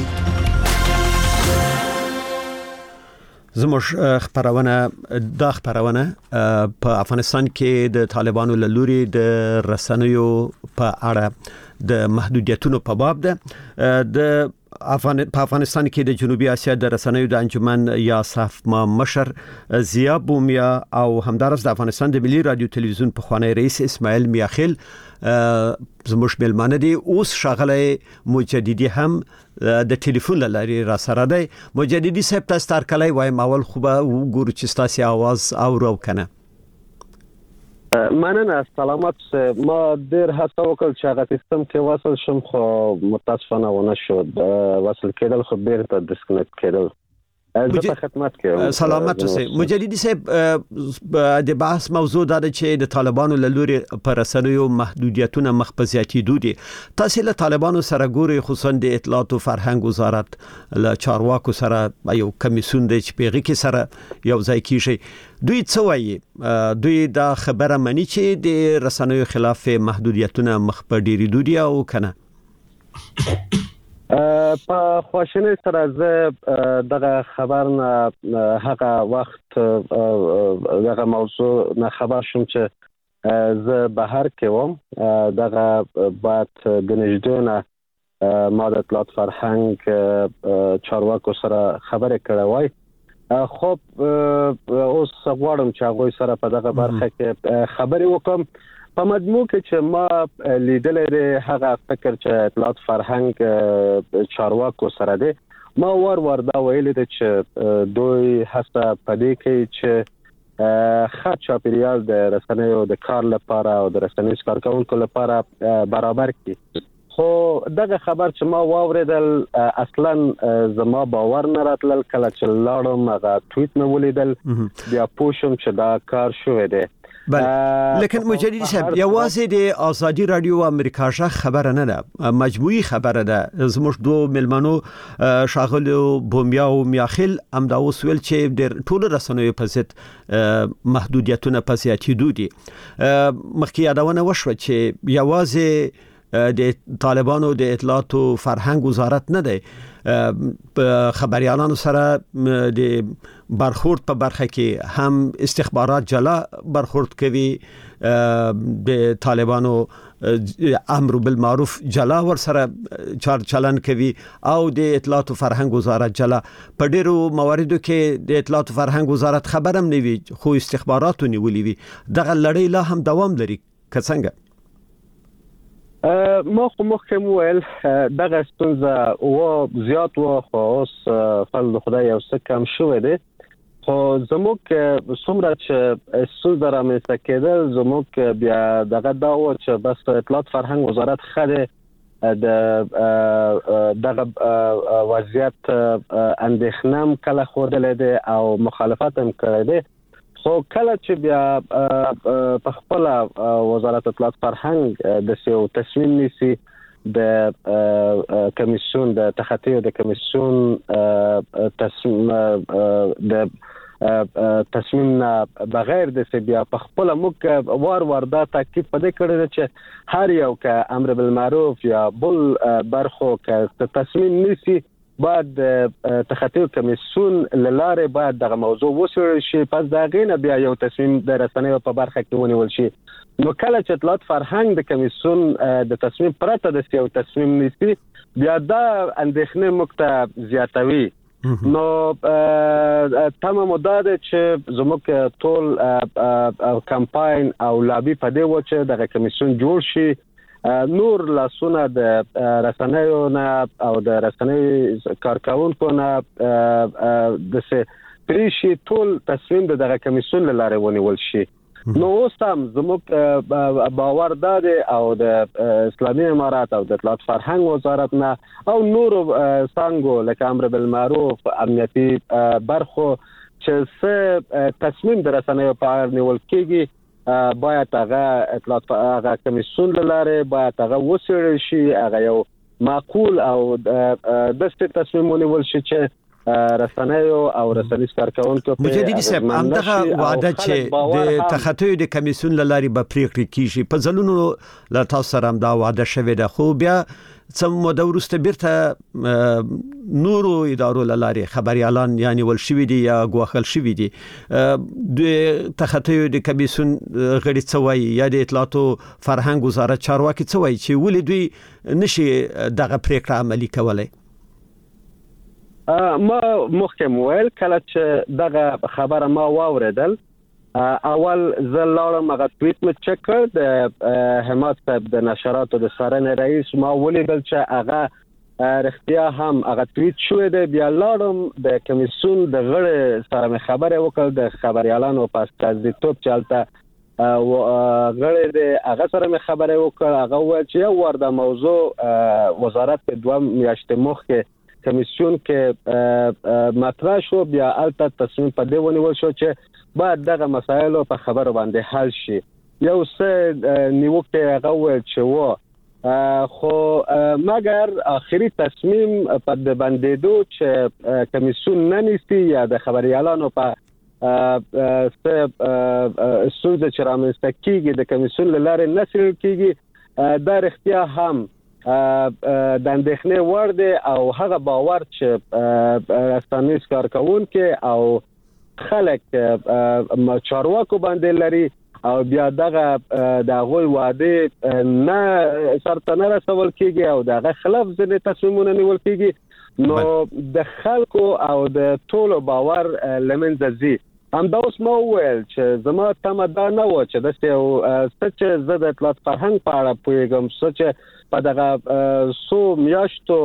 زموږ خبرونه دا خبرونه په افغانستان کې د طالبانو له لوري د رسنیو په اړه د محدودیتونو په باب ده. د افغان په افغانستان کې د جنوبي اسیا د رسنیو د انجمن یا صفما مشر ضیا بومیا او همدارس د افغانستان د ملي رادیو تلویزیون په خوانی رئیس اسماعیل میاخیل زموږ ملمانه دي. اوس شاغله مجددي هم د ټلیفون لاري را سره دی. مجددي صاحب تاسو تر کله وای ماول خوبه وګورو چې تاسو आवाज اورو کنه. مننه سلامت. ما ډیر هڅه وکړ چې هغه سیستم کې وصل شم خو متاسفانه ونه شد. وصل کېدل خو بیرته ډسکنیکټ کېدل. زه په خدمت کې سلامت اوسئ. مجددي صاحب د بحث موضوع دا ده چې د طالبانو له لوري پر رسنیو محدودیتونه مخ په زیاتېدو دي. تاسو له طالبانو سره ګوري خصوصا د اطلاعات او فرهنګ وزارت له چارواکو سره یو کمیسیون د چپیغي کې سره یو ځای کیږي. دوی څه وایي؟ دوی دا خبره مني چې د رسنیو خلاف محدودیتونه مخ په ډیریدو دي او کنه؟ په خواشینی سره زه دغه خبر نه هغه وخت دغه موضوع نه خبر شوم چې زه بهر کې وم. دغه بعد د نږدې ما د اطلاعات فرهنګ چارواکو سره خبرې کړې وای. خو اوس غواړم چې هغه سره په دغه برخه کې خبرې وکم. په مجموع کې چې ما لیدلې هغه فکر چې اطلاعات فرهنګ چارواکو سره دی ما ور ور دا ویل چې دوی هڅه پدې کوي چې خاص چاپیریال د رسنیو د کار لپاره او د رسنیو کارکونکو لپاره برابر کړي. خو دغه خبر چې ما واوریدل اصلا زما باور نه راتلل. کله چې لاړم هغه ټویټ مې ولیدل بیا پوښوم چې دا کار شوی دی. بله لیکن مجددي صاحب یوازې د آزادي رادیو امریکا ژغ خبره نه ده، مجموعي خبره ده. زموږ دوه ملمنو شاغلو بومیا او میاخیل هم دا وسول چې د ټولو رسنیو په ضد محدودیتونه په زیاتېدو دي. مخکې یادونه وشوه چې یوازې د طالبانو د اطلاعات او فرهنګ وزارت نه دی خبريالانو سره د برخورد په برخه کې هم استخبارات جلا برخورد کوي، د طالبانو امر بالمعروف جلا ور سره چار چلن کوي او د اطلاعات او فرهنګ وزارت جلا. په ډیرو مواردو کې د اطلاعات او فرهنګ وزارت خبرم نه وي خو استخباراتو نیولې وي. دغه لړۍ لا هم دوام لري که څنګه؟ ما خو مخکې وویل دغه ستونزه و زیات و خو اوس فضل خدای یو څه کم شوی دی. خو زموږ څومره چې ستونزه رامنځته کېدل زموږ بیا دغه دا و چې بس اطلاعات فرهنګ وزارت خده د دغه وضعیت اندېښنه کله ښودلې دی او مخالفت هم کړی دی. خو کله چې بیا په خپل وزارت اطلاعات فرهنګ د سیو تصمیم نیسي د کمیسیون د تخطی د کمیسیون تصمیم د تصمیم نه بغیر د سی بیا په خپل موږ وار وار دا تاکید پدې کړی چې هر یو که امر بالمعروف یا بل برخو که تصمیم نیسي بعد تخطی کمیسیون لاره بعد دغه موضوع وسول شي پس دا غینه بیا یو تصمیم د رسنیو په برخه کې ونیول شي. نو کله چې اطلاعات فرهنګ د کمیسیون د تصمیم پرته د یو تصمیم نیسي بیا دا اندېښنه مکته زیاتوي. نو تمام مدد چې زموږ ټول کمپاین او لابي په دې و چې دغه کمیسیون جوړ شي. نور لاسونه د رسنیو نه او د رسنیو کارکونکو نه د څه پریشي ټول تصمیم دغه کمیسیون لاره ونیول شي. نو اوس هم زموږ باور ده او د اسلامي امارات او د اطلاعات فرهنګ وزارت نه او نور څنګه لکه امر بالمعروف امنیتي برخو چې څه تصمیم در رسنیو په اړه نیول کېږي باید هغه اطلاعات هغه کمیسیون لاره باید هغه وسیړل شي هغه یو معقول او د ست تصمیم ونیول شي چې رسنیو او رسنیز کارکونکو مجددي صاحب همدغه وعده چې د تخطی د کمیسیون لاري به پریکړه کیږي په ځلونو لا تاسو سره هم دا وعده شوه ده خو بیا څم مو د ورسته بیرته نورو ادارو لاري خبريالان یعنی ول شوی دي یا غوخل شوی دي د تخطی د کمیسیون غړي څوي یا د اطلاعات فرهنګ وزارت چارواکي څوي چې ولې دوی نشي دغه پریکړه عملی کولای ما مخکم ویل کله چې دغه خبره ما واوریدل اول زه لاړم هغه توییت مې چک کړ د حماد صاحب د نشراتو د څارنې رئیس ما ولیدل چې هغه رښتیا هم هغه توییت شوی دی بیا لاړم د کمیسیون د غړي سره مې خبرې وکړ د خبريالانو په استازیتوب چالتہ غړي د هغه سره مې خبرې وکړ هغه وویل چې یو ور د موضوع وزارت په دوه میاشتې مخکې کمیسیون کې مطرح شو بیا البته تصمیم په دی ونیول شو چې بعد دغه مسایل په خبر باندې حل شي یو څه نیوکه هغه ویل چې و خو مګر اخري تصمیم په د باندې دو چې کمیسیون نه نیسي یا د خبريالانو په څه سوزه چې رامنځته کیږي د کمیسیون لاره نسل کیږي دا رښتیا هم د اندېښنې وړ دی او هغه باور چې رسنیز کارکونکو او خلک چارواکو باندې لري او بیا دغه د غوي وعده نه سرته رسول کیږي او دغه خلاف ځنې تصمیمونه نیول کیږي نو د خلکو او د ټولو باور لمنځه ځي هم دا اوس مو ویل چې زما تمه دا نه و چې د یو څه زه د اطلاعات فرهنګ په اړه پوهیږم څه په دغه سو میاشتو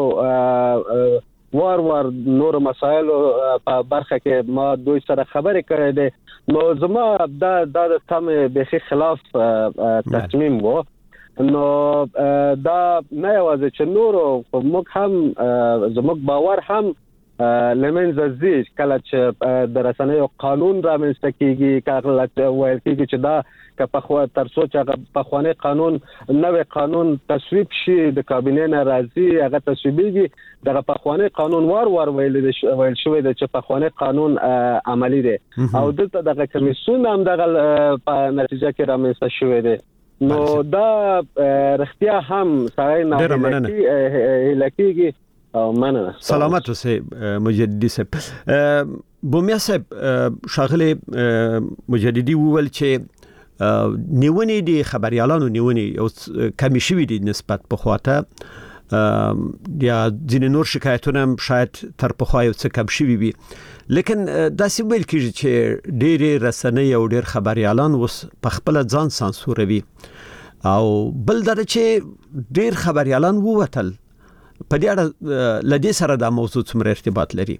وار وار نور مسایل په برخه کې ما دوی سره خبرې کړې ده نو زما دا د تمه به خلاف تصمیم وو نو دا نه یوازې چې نور موږ هم زموږ باور هم لمنځه ځي کله چې د رسنیو قانون رامنځته کیږي کله چې وایي چې دا که په خو تر څو چې په خواني قانون نوې قانون تصویب شي د کابینه ناراضي هغه تصویبيږي دغه په خواني قانون وار وار ویل ویل شوی د چې په خواني قانون عملی دی او دلته دغه کمیسیون هم دغه په نتیجه کې رامنځته شوی دی نو دا رښتیا هم سړی نه لکېږي او مننه سلامت اوسئ مجددي صاحب بومیا صاحب شاغله مجددي وویل چې نیونې دي خبريالانو نیونې او کمی شوی دي نسبت په خواته یا ځینې نور شکایتونه شاید تر په خوا یو څه کم شوی وي لیکن دا سی ویل کیږي چې ډېر رسنۍ او ډېر خبريالان اوس په خپل ځان سانسوروي او بل در چې ډېر خبريالان ووتل په دې اړه لدې سره دا موضوع څومره ارتباط لري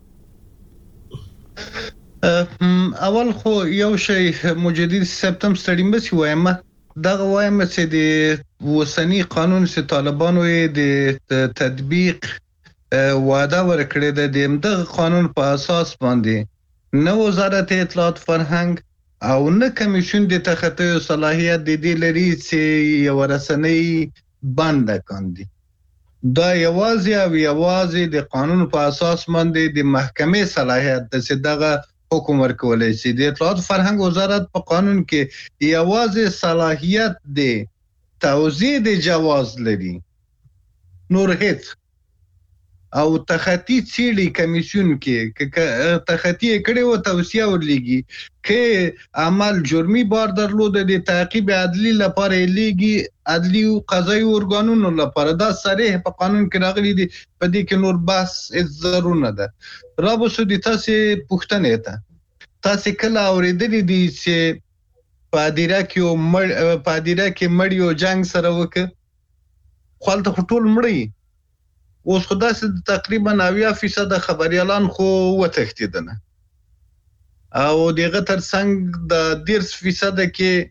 اول خو یو شی مجدد سپتم ستړي مسی وایم دا وایم چې د وسنی قانون چې طالبانو د تطبیق وعده ورکړه د دغه قانون په اساس باندې نو وزارت اطلاعات فرهنګ او نه کمیسیون د تخطی صلاحیت د دې لري چې یو رسنۍ باندې کاندي دا یوازې او یوازې د قانون په اساس باندې د محکمې صلاحیت د صدغه حکم ورکولای شي د اطلاعات فرهنګ وزارت په قانون کې یوازې صلاحیت دی توزیع د جواز لري نور هیڅ او تخطی چیلی کمیسیون کې تخطی کړي او توصیه ورلېږي کې عمل جرمي بار درلود د تعقیب عدلی لپاره لېږي عدلی او قضایي ارګانونو لپاره دا صریح په قانون کې راغلي دي په دې کې نور بحث ضروري ده را به سو دي تاسو پوښتنه ته تاسو کله اوریدلې دي چې پادیرا کې مړ پادیرا کې مړیو جنگ سره وکړ خپل ته ټول مړی اوس خدای سره تقریبا نوي فیصد خبريالان خو وتښتیدنه او دغه ترڅنګ د ډیر فیصد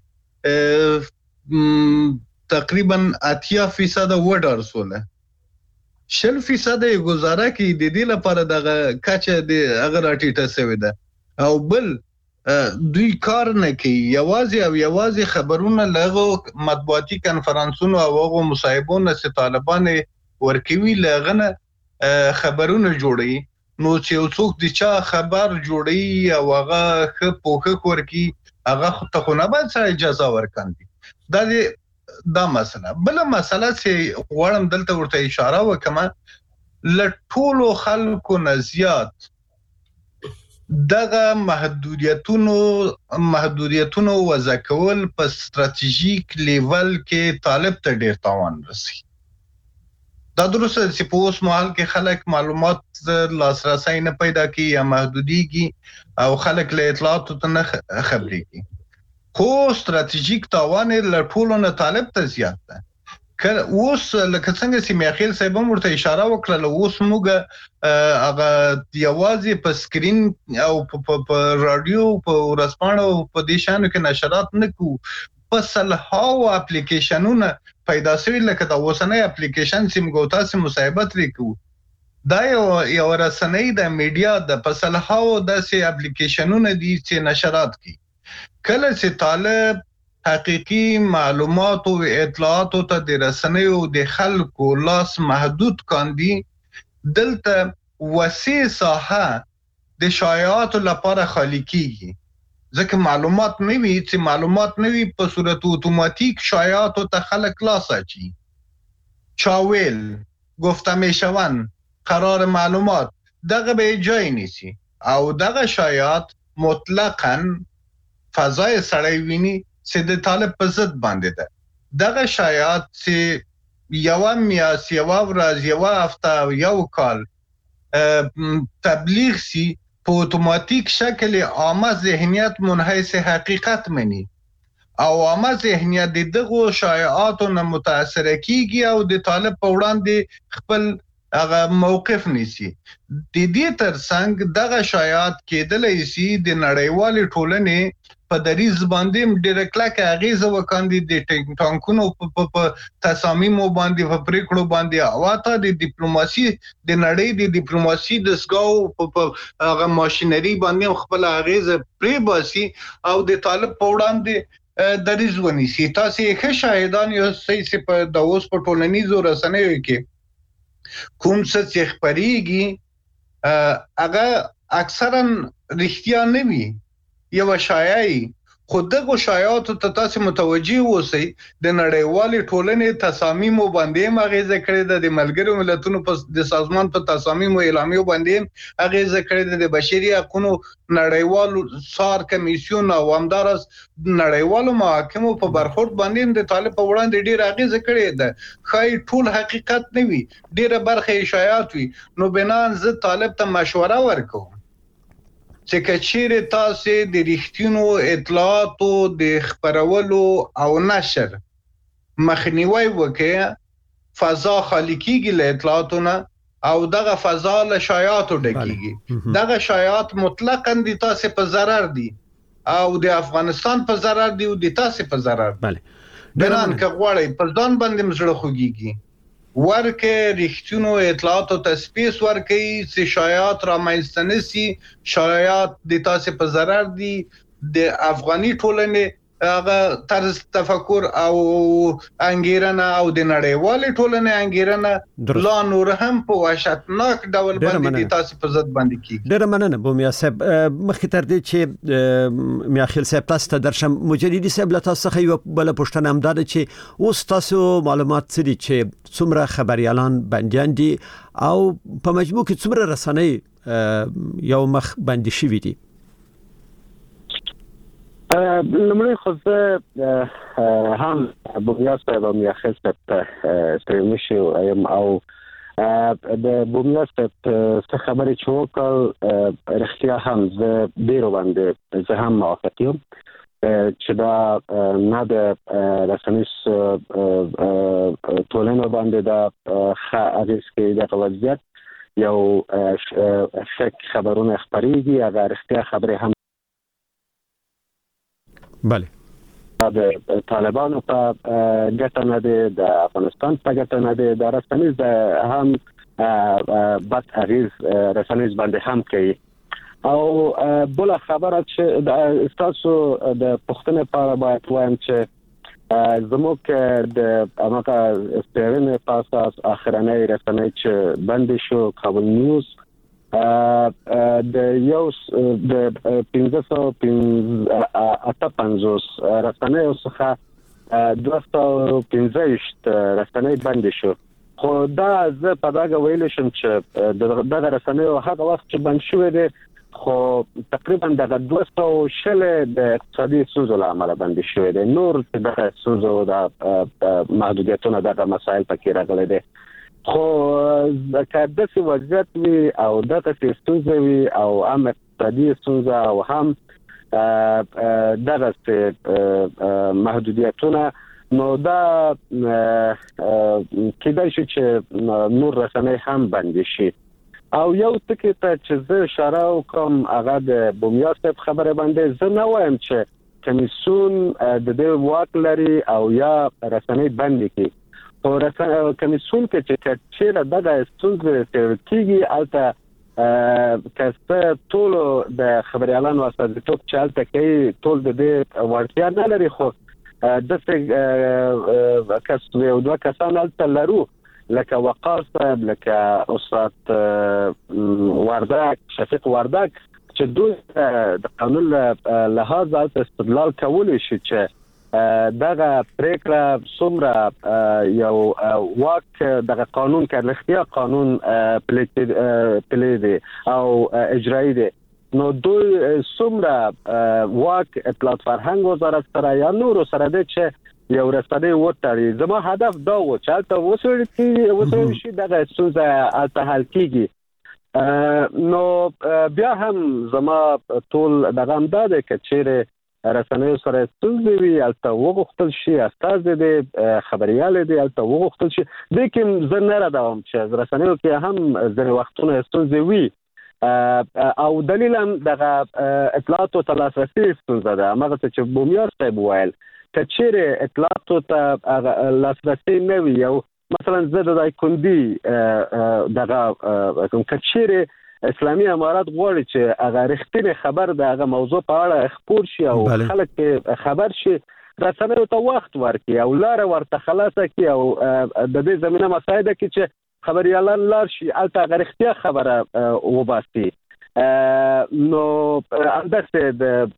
کې تقریبا اتیا فیصد وډر سوله شل فیصد یې گزاره کوي د دې لپاره دغه کچه د هغه راټیټه شوې ده او بل دوی کار نه کوي یوازې او یوازې خبرونه لغه مطبوعاتي کانفرنسونو او هغه مصاحبونو چې طالبان ورکوي لغه خبرونه جوړي نو چې څوک د چا خبر جوړي او هغه خ پوخه ورکی هغه ته خو نه باید سره اجازه ورکاندي دا دا مسله بل مسله چې غواړم دلته ورته اشاره وکم لټولو خلکو نه زیات دغه محدودیتونو محدودیتونو وضع کول په ستراتیژیک لیول کې طالب ته ډیر تاوان رسي دا درسته چې په اوس مهال کې خلک معلومات لاسرسي نه پیدا کوي یا محدوديږي او خلک له اطلاعاتو ته نه خبريږي خو ستراتیژیک تاوان له ټولو نه طالب ته زیات ده که اوس لکه څنګه چې میاخیل صاحب ورته اشاره وکړه اوس موږ هغه یوازې په سکرین او په رادیو په ورسپانو په دې شانو کې نشرات نه کوو په سلهاو اپلیکیشنونه پیدا شوي لکه د اوسنۍ اپلیکیشن چې موږ تاسو مصاحبت وکړو دا یو یو رسنۍ د میډیا د په سلهاو داسې اپلیکیشنونه دي چې نشرات کوي کله چې طالب حقيقي معلومات او اطلاعات ته د رسنیو د خلکو لاس محدود کاندي دلته وسیع ساحه د شایعات لپاره خالی کیږي ځکه معلومات نه وي چې معلومات نه وي په صورت اتوماتیک شایعات ته خلک لاس اچي چاویل گفته میشون قرار معلومات دغه به جای نیسی او دغه شایعات مطلقاً فضای سړی ویني چې د طالب په ضد باندې ده دغه شایعات چې یو میاس یو ورځ یو هفته یو کال تبلیغ سي په اتوماتیک شکل عامه ذهنیت منحیث حقیقت مني او عامه ذهنیت دغه شایعاتو نه متاثر کیږي او د طالب په وړاندې خپل هغه موقف نیسي د دې ترڅنګ دغه شایعات کېدلای شي د نړیوال ټولنې په دریز باندې ډېر کلک اغیزه وکاندي د ټانکونو په تصامیمو باندې په پریکړو باندې او تا د ډیپلوماسي د نړۍ د ډیپلوماسي د سګاو په هغه ماشينري باندې خپل اغیزه پری باسي او د طالب په وړاندې دریز ونیسي تاسو یې شاهدان یو چې په د اوس په ټولنیزو رسنیو کې کوم څه چې خبريږي هغه اکثرا رښتیا نه وي یو شایعي خو دغه شایعات ته تاسو متوجي اوسئ د نړیوالې ټولنې تصامیم باندې مغیزه کړې د ملګرو ملتونو په د سازمان په تصامیم او اعلامیو باندې مغیزه کړې د بشري حقوقو نړیوال سار کمیسیون او همدارس نړیوالو محاکمو په برخورد باندې د طالب په وړاندې ډیر مغیزه کړې ده خای ټول حقیقت نه وي ډیره برخه شایعات وي نو بنان زه طالب ته مشوره ورکوم چې کچېره تاسو د ریښتینو اطلاعاتو د خبرولو او نشر مخنیوي وکړي فضا خالی کیږي له اطلاعاتونه او دغه فضا له شایعاتو ډکیږي دغه شایعات مطلقاً د تاسو په ضرر دي او د افغانستان په ضرر دي او د تاسو په ضرر بله بیان کغواړي په ځان باندې مزړه خوږيږي ورکه ریښتینو اطلاعاتو تسپیس ورکي چې شایعات را مېستنسي شایعات د تاسو په ضرر دي د افغاني ټولنې هغه طرز تفکر او انګیرنه او د نړیوالې ټولنې انګیرنه لا نور هم په وحشتناک ډول باندې تاسو په ضد باندې کیږي ډېر مننه بومیا صاحب مخکې تر دې چې میاخیل صاحب تاسو ته درشم مجددي صاحب له تاسو څخه یو بل پوښتنه هم ده چې اوس تاسو معلومات څه دي چې څومره خبريالان بنديان دي او په مجموع کې څومره رسنۍ یو مخ باندې شوي دي لمړی خو زه هم بومیا صاحب او میاخیل صاحب ستړي یم او د بومیا صاحب څه خبرې چې وکړ رښتیا هم زه ډېر باندې زه هم موافق یم چې دا نه د رسنیز ټولنو باندې دا ښه اغېز کوي د وضعیت یو فک خبرونه خبريږي هغه رښتیا خبرې هم بله د طالبانو په ګټه نه دی، د افغانستان په ګټه نه دی، د رسنیز هم بد اغیز رسنیز باندې هم کوي. او بل خبره چې د تاسو د پښتنې په اړه باید وایم چې زموږ د امریکا سترنې په اساس اخرنۍ رسنۍ چې بند شو کابل نیوز د یو د پنځه سوه اته پنځوس رسنۍ څخه دوه سوه پنځه ویشت رسنۍ بند شو. خو دا زه په دغه ویل شم چې دغه رسنۍ هغه وخت چې بند شوې ده، خو تقریبا دغه دوه سوه شل د اقتصادي ستونزو له امله بند شوې ده. نور دغه ستونزو د محدودیتونو دغه مسایل پکې راغلي دي. خو که داسې وضعیت وي او دغه ستونزې وي او هم اقتصادي ستونزه او هم دغه محدودیتونه، نو دا کېدای شي چې نور رسنۍ هم بند شي. او یو ټکی ته چې زه اشاره وکم هغه د بومیا صاحب خبره باندې، زه نه وایم چې کمیسیون د دې واک لري او یا رسنۍ بند کړي. او رسنۍ کمیسیون کې چې چیرې دغه ستونزې ترکیږي البته کسته ټول د خبريالانو استازیتوب چالت کوي، ټول د دې ورتیا نه لري. خو د څه کس یو دوه کسان البته لرو، لکه وقار صاحب، لکه استاد وردک، شفیق وردک، چې دوی د قانون لحاظ استدلال کولی شي چې دغه پریکړه څومره یو واک دغه قانون کې لختیا قانون پلی دی او اجرایی دی، نو دوی څومره واک اطلاعات فرهنګ وزارت سره یا نور سره دی چې یو رسنۍ وټړي. زما هدف دا و چې تاسو وسوي چې وسوي شي دغه څه الته حل کیږي. نو بیا هم زما ټول دغه امداد کچېره رسنۍ سره ستونزې وي، البته وغوښتل شي استاد دې خبريال دې البته وغوښتل شي. لیکن زه نه راځم چې رسنیو کې هم ځینې وختونه ستونزې وي او دلیل هم دغه اطلاعاتو ته لاسرسي ستونزه ده. هغه چې بومیا صاحب ویل کچېره اطلاعاتو ته لاسرسي نه وي، او مثلا زه د دایکوندي دغه کچېره اسلامي امارات غواړي چې هغه رښتینی خبر د هغه موضوع په اړه خپور شي او خلک خبر شي، رسنیو ته وخت ورکړي او لار ورته خلاصه کړي او د دې زمينه مساعده کړي چې خبريالان لار شي البته هغه رښتیا خبره وباسي. نو اندسته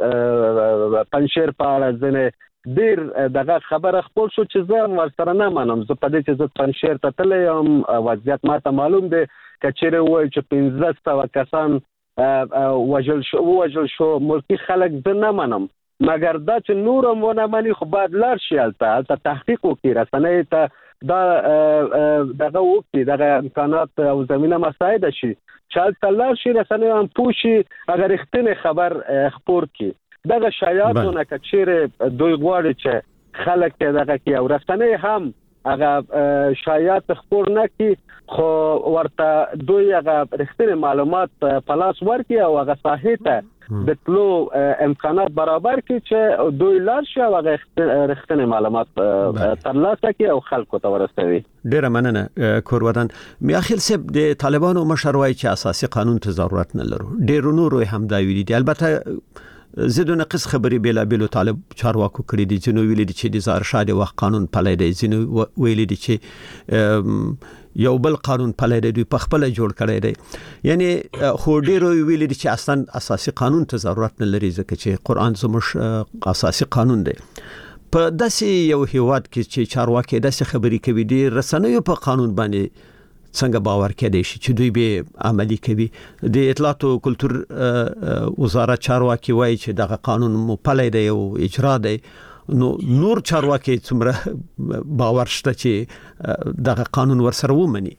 د پنځیر په اړه ځنه ډیر دغه خبره خپل شو چې زه ورسره نه منم. زه په دې چې زه پنځیر ته تللی یم، وضعیت ماته معلوم دی. کچېره وای چې پنځه سوه کسان وژل شو وژل شو ملکی خلک زه نه منم، مګر دا چې نورم ونه مني خو باید لار شي البته البته تحقیق وکړي، رسنۍ ته دا دغه وکړي، دغه امکانات او زمینه مساعده شي چې البته لار شي، رسنۍ هم پوه شي هغه رښتینی خبر خپور کړي. دغه شایعاتونه کچېره دوی غواړي چې خلک دغه کې او رسنۍ هم هغه شایعات خپور نه کی، خو ورته دوی هغه رښتینی معلومات په لاس ورکړي او هغه ساحې ته د تلو امکانات برابر کړي چې دوی لار شي او هغه رښتینی معلومات ترلاسه کړي او خلکو ته ورسوي. ډیره مننه کورودان. میاخیل صاحب د طالبانو مشر وایي چې اساسي قانون ته ضرورت نه لرو، ډیرو نورو هم دا ویلي دي. البته زه د نقص خبري بلا بلو طالب چارواکو کړی دي، ځنو ویلي دي چې د زار شاده وخت قانون پلی دی، ځنو ویلي دي چې یو بل قانون پلی دی دوی په خپل جوړ کړی دی. یعنی خو ډیرو ویلي دي چې اصلا اساسي قانون ته ضرورت نه لري ځکه چې قرآن زموږ اساسي قانون دی. په داسې یو هیواد کې چې چارواکي داسې خبري کوي دي، رسنیو په قانون باندې څنګه باور کېدای شي چې دوی به عملی کوي؟ د اطلاعات او کلتور وزارت چارواکي وایي چې دغه قانون مو پلی دی او اجرا دی، نو نور چارواکي څومره باور شته چې دغه قانون ورسره ومني؟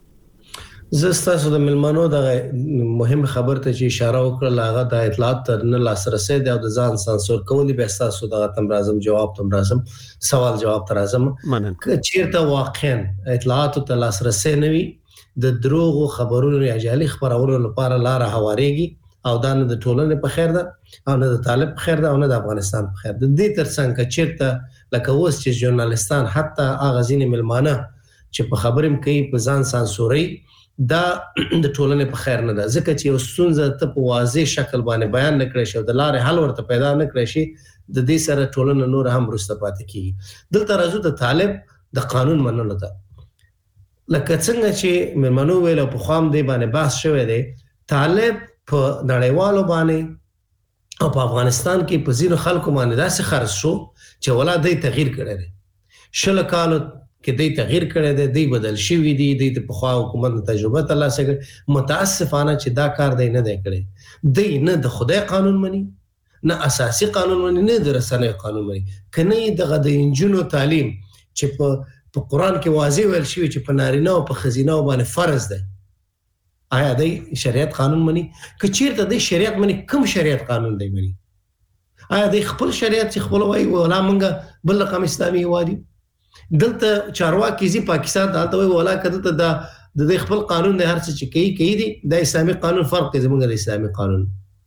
زه ستاسو د ملمنو د مهم خبر ته چې اشاره وکړه هغه د اطلاعات تر نه لاسرسي دی او د ځان سانسور کول به ستاسو د تم رازم جواب تم رازم سوال جواب تر رازم چیرته واقعا اطلاعات ته لاسرسي نه وي د دروغ خبرونو یا جعلي خبرونو لپاره لار هواريږي او دا نه د ټولنې په خیر ده او نه د طالب په خیر ده او نه د افغانستان په خیر ده. د دې ترڅنګ چې چیرته لکه اوس چې ژورنالستان حتی هغه ځینې ملمانه چې په خبرم کوي په ځان سانسوري دا د ټولنې په خیر نه ده، ځکه چې یو ستونزه ته په واضح شکل باندې بیان نه کړی شي او د لارې حل ورته پیدا نه کړی شي، د دې سره ټولنه نور هم وروسته پاتې کیږي. دلته راځو د طالب د قانون منلو ته. لکه څنګه چې مېرمنو ویل او په خام دی باندې بحث شوی دی، طالب په نړیوالو باندې او په افغانستان کې په ځینو خلکو باندې داسې خرڅ شو چې ولا دی تغییر کړی دی. شل کالو کې دی تغییر کړی دی، دی بدل شوی دی، دی د پخوا حکومت تجربه ترلاسه کړې. متاسفانه چې دا کار دی نه دی کړی. دی نه د خدای قانون مني، نه اساسي قانون مني، نه د رسنیو قانون مني. کنه دغه د انجونو تعلیم چې په په قران کې واضح ویل شوی چې په نارینه او په خزینه باندې فرض دی، آیا دی شریعت قانون مني؟ که چیرته دی شریعت مني، کوم شریعت قانون دی مني؟ آیا دی خپل شریعت چې خپل وایي ولا مونږه بل رقم اسلامي وادي؟ دلته چارواکي زی پاکستان دلته وایي ولا کده ته د خپل قانون د هر څه چې کوي کوي دی د اسلامي قانون فرق دی زمونږ د اسلامي قانون.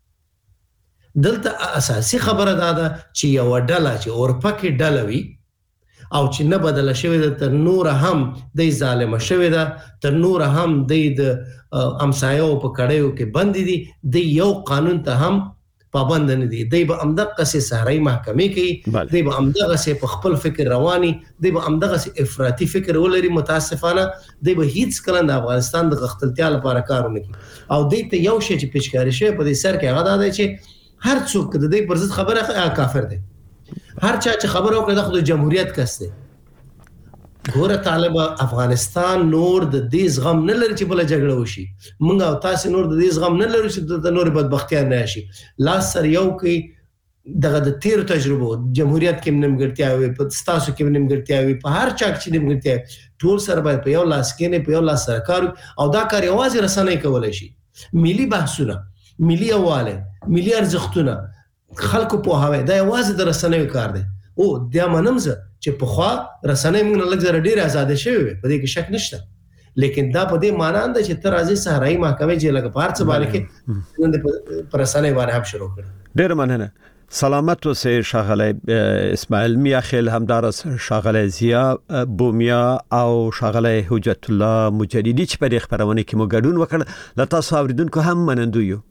دلته اساسي خبره دا ده چې یو ډله چې اورپکه ډله وي او چې نه بدل شوی ده، تر نور هم د ظالم شوی ده، تر نور هم د امسایو په کړهو کې بند دي، د یو قانون ته هم پابند نه دي. دی به امدغه سي صحرای محکمې کوي، دی به امدغه سي په خپل فکر رواني، دی به امدغه سي افراطي فکر ولري. متاسفانه دی به هیڅ کله د افغانستان د غختلتیا لپاره کار نه کوي. او دی ته یو شی چې پیشکاری شوی په دې سر کې هغه دا دی چې هر څوک د دې پر ضد خبره کافر دی. هر چا چې خبره وکړه د خپل جمهوریت کس دی. ګوره طالب افغانستان نور د دې زغم نه لري چې بل جګړه وشي. موږ او تاسو نور د دې زغم نه لرو چې د نور بدبختیا نه شي. لاس سر یو کې دغه د تیر تجربه جمهوریت کې نیمګړتیا وي، په تاسو کې نیمګړتیا وي، په هر چا کې نیمګړتیا، ټول سره باید په یو لاس کې نه په یو لاس سره کار او دا کار یوازې رسنۍ کولای شي. ملي بحثونه، ملي اواله، ملي ارزښتونه خلکو په هوا دا یوازې د رسنیو کار دی. او د منمزه چې په خوا رسنۍ موږ لږ زره ډیر آزاد شوی وي، په دې کې شک نشته، لیکن دا په دې معنی نه چې تر ازي صحرای محکمې چې لګ پارڅ باندې کې نن پر رسنۍ باندې هم شروع کړ. ډیر مننه. سلامت اوسې شاغله اسماعیل میاخیل، همدارس شاغله زیا بومیا او شاغله حجت الله مجددي چې په دې خبرونه کې مو ګډون وکړ. لا تاسو اوریدونکو هم منندو یو.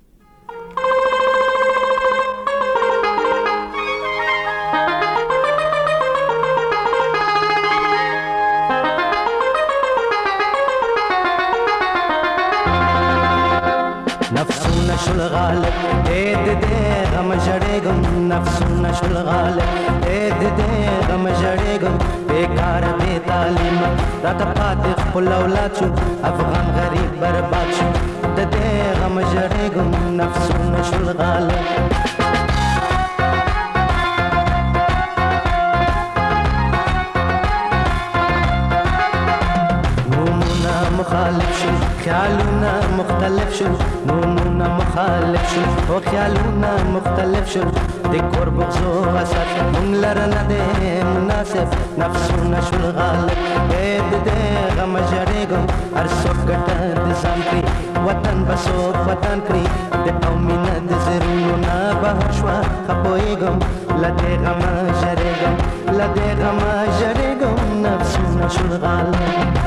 نفسونه شل غالب اې د دې غم جړېګم، نفسونه شل غالب اې د دې غم جړېګم، بیکار بے تعلیم راته پاتې خپل اولاد شو، افغان غریب برباد شو، د دې غم جړېګم، نفسونه شل غالب. مخالف شو خیالونه مختلف شو، نونونه مخالف شو او خیالونه مختلف شو، د کور بغزو وسط مونږ لره نه دی مناسب، نفسونه شول غالب اې د دې غم جړېګم، هر څوک ګټه د ځان کړي، وطن به څوک وطن کړي، د قومي نه د زړونو نه بهر شوه خپویږم، له دې غمه جړېګم، له دې غمه جړېګم، نفسونه شول غالب.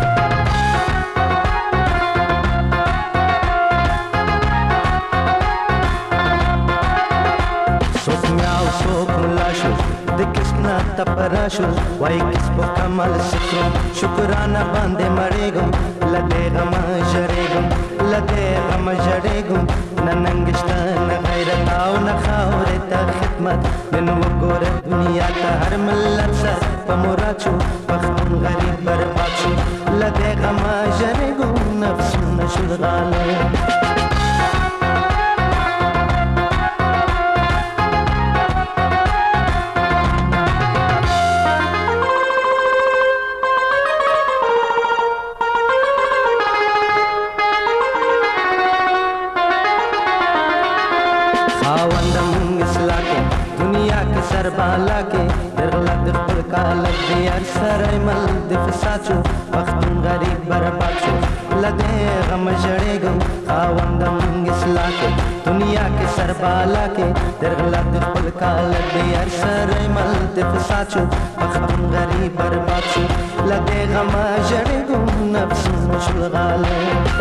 د کسنا تپراشو وای کس په کمال شکر شکرانه باندې مړېګم، لدې غم جړېګم، لدې غم جړېګم، ننګشته نه غیرت او نه خاورې ته خدمت، نن وګوره دنیا ته هر ملت سر په مراد شو، پښتون غریب برباد شو، لدې غم جړېګم، نفسونه شول غالب. بالا کې درغله د خپل کال بیا هر سره مل د فساد شو پښتون غریب برباد شو لدې غم جړېګم خاوندم اصلاح کې دنیا کې سربالا کې درغلا د خپل کال دې هر سره مل د فساد شو پښتون غریب برباد شو لدې غم جړېګم نفس مشغاله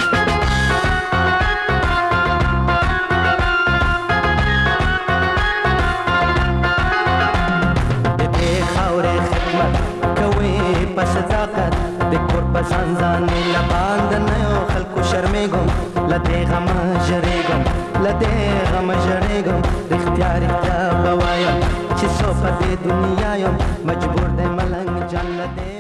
صداقت د کور په ځانځانې لباند نه یو خلکو شرمېږم لدې غم ژړېږم لدې غم ژړېږم د اختیار اختیار به وایم چې څو په دې دنیا یم مجبور دی ملنګ جان لدې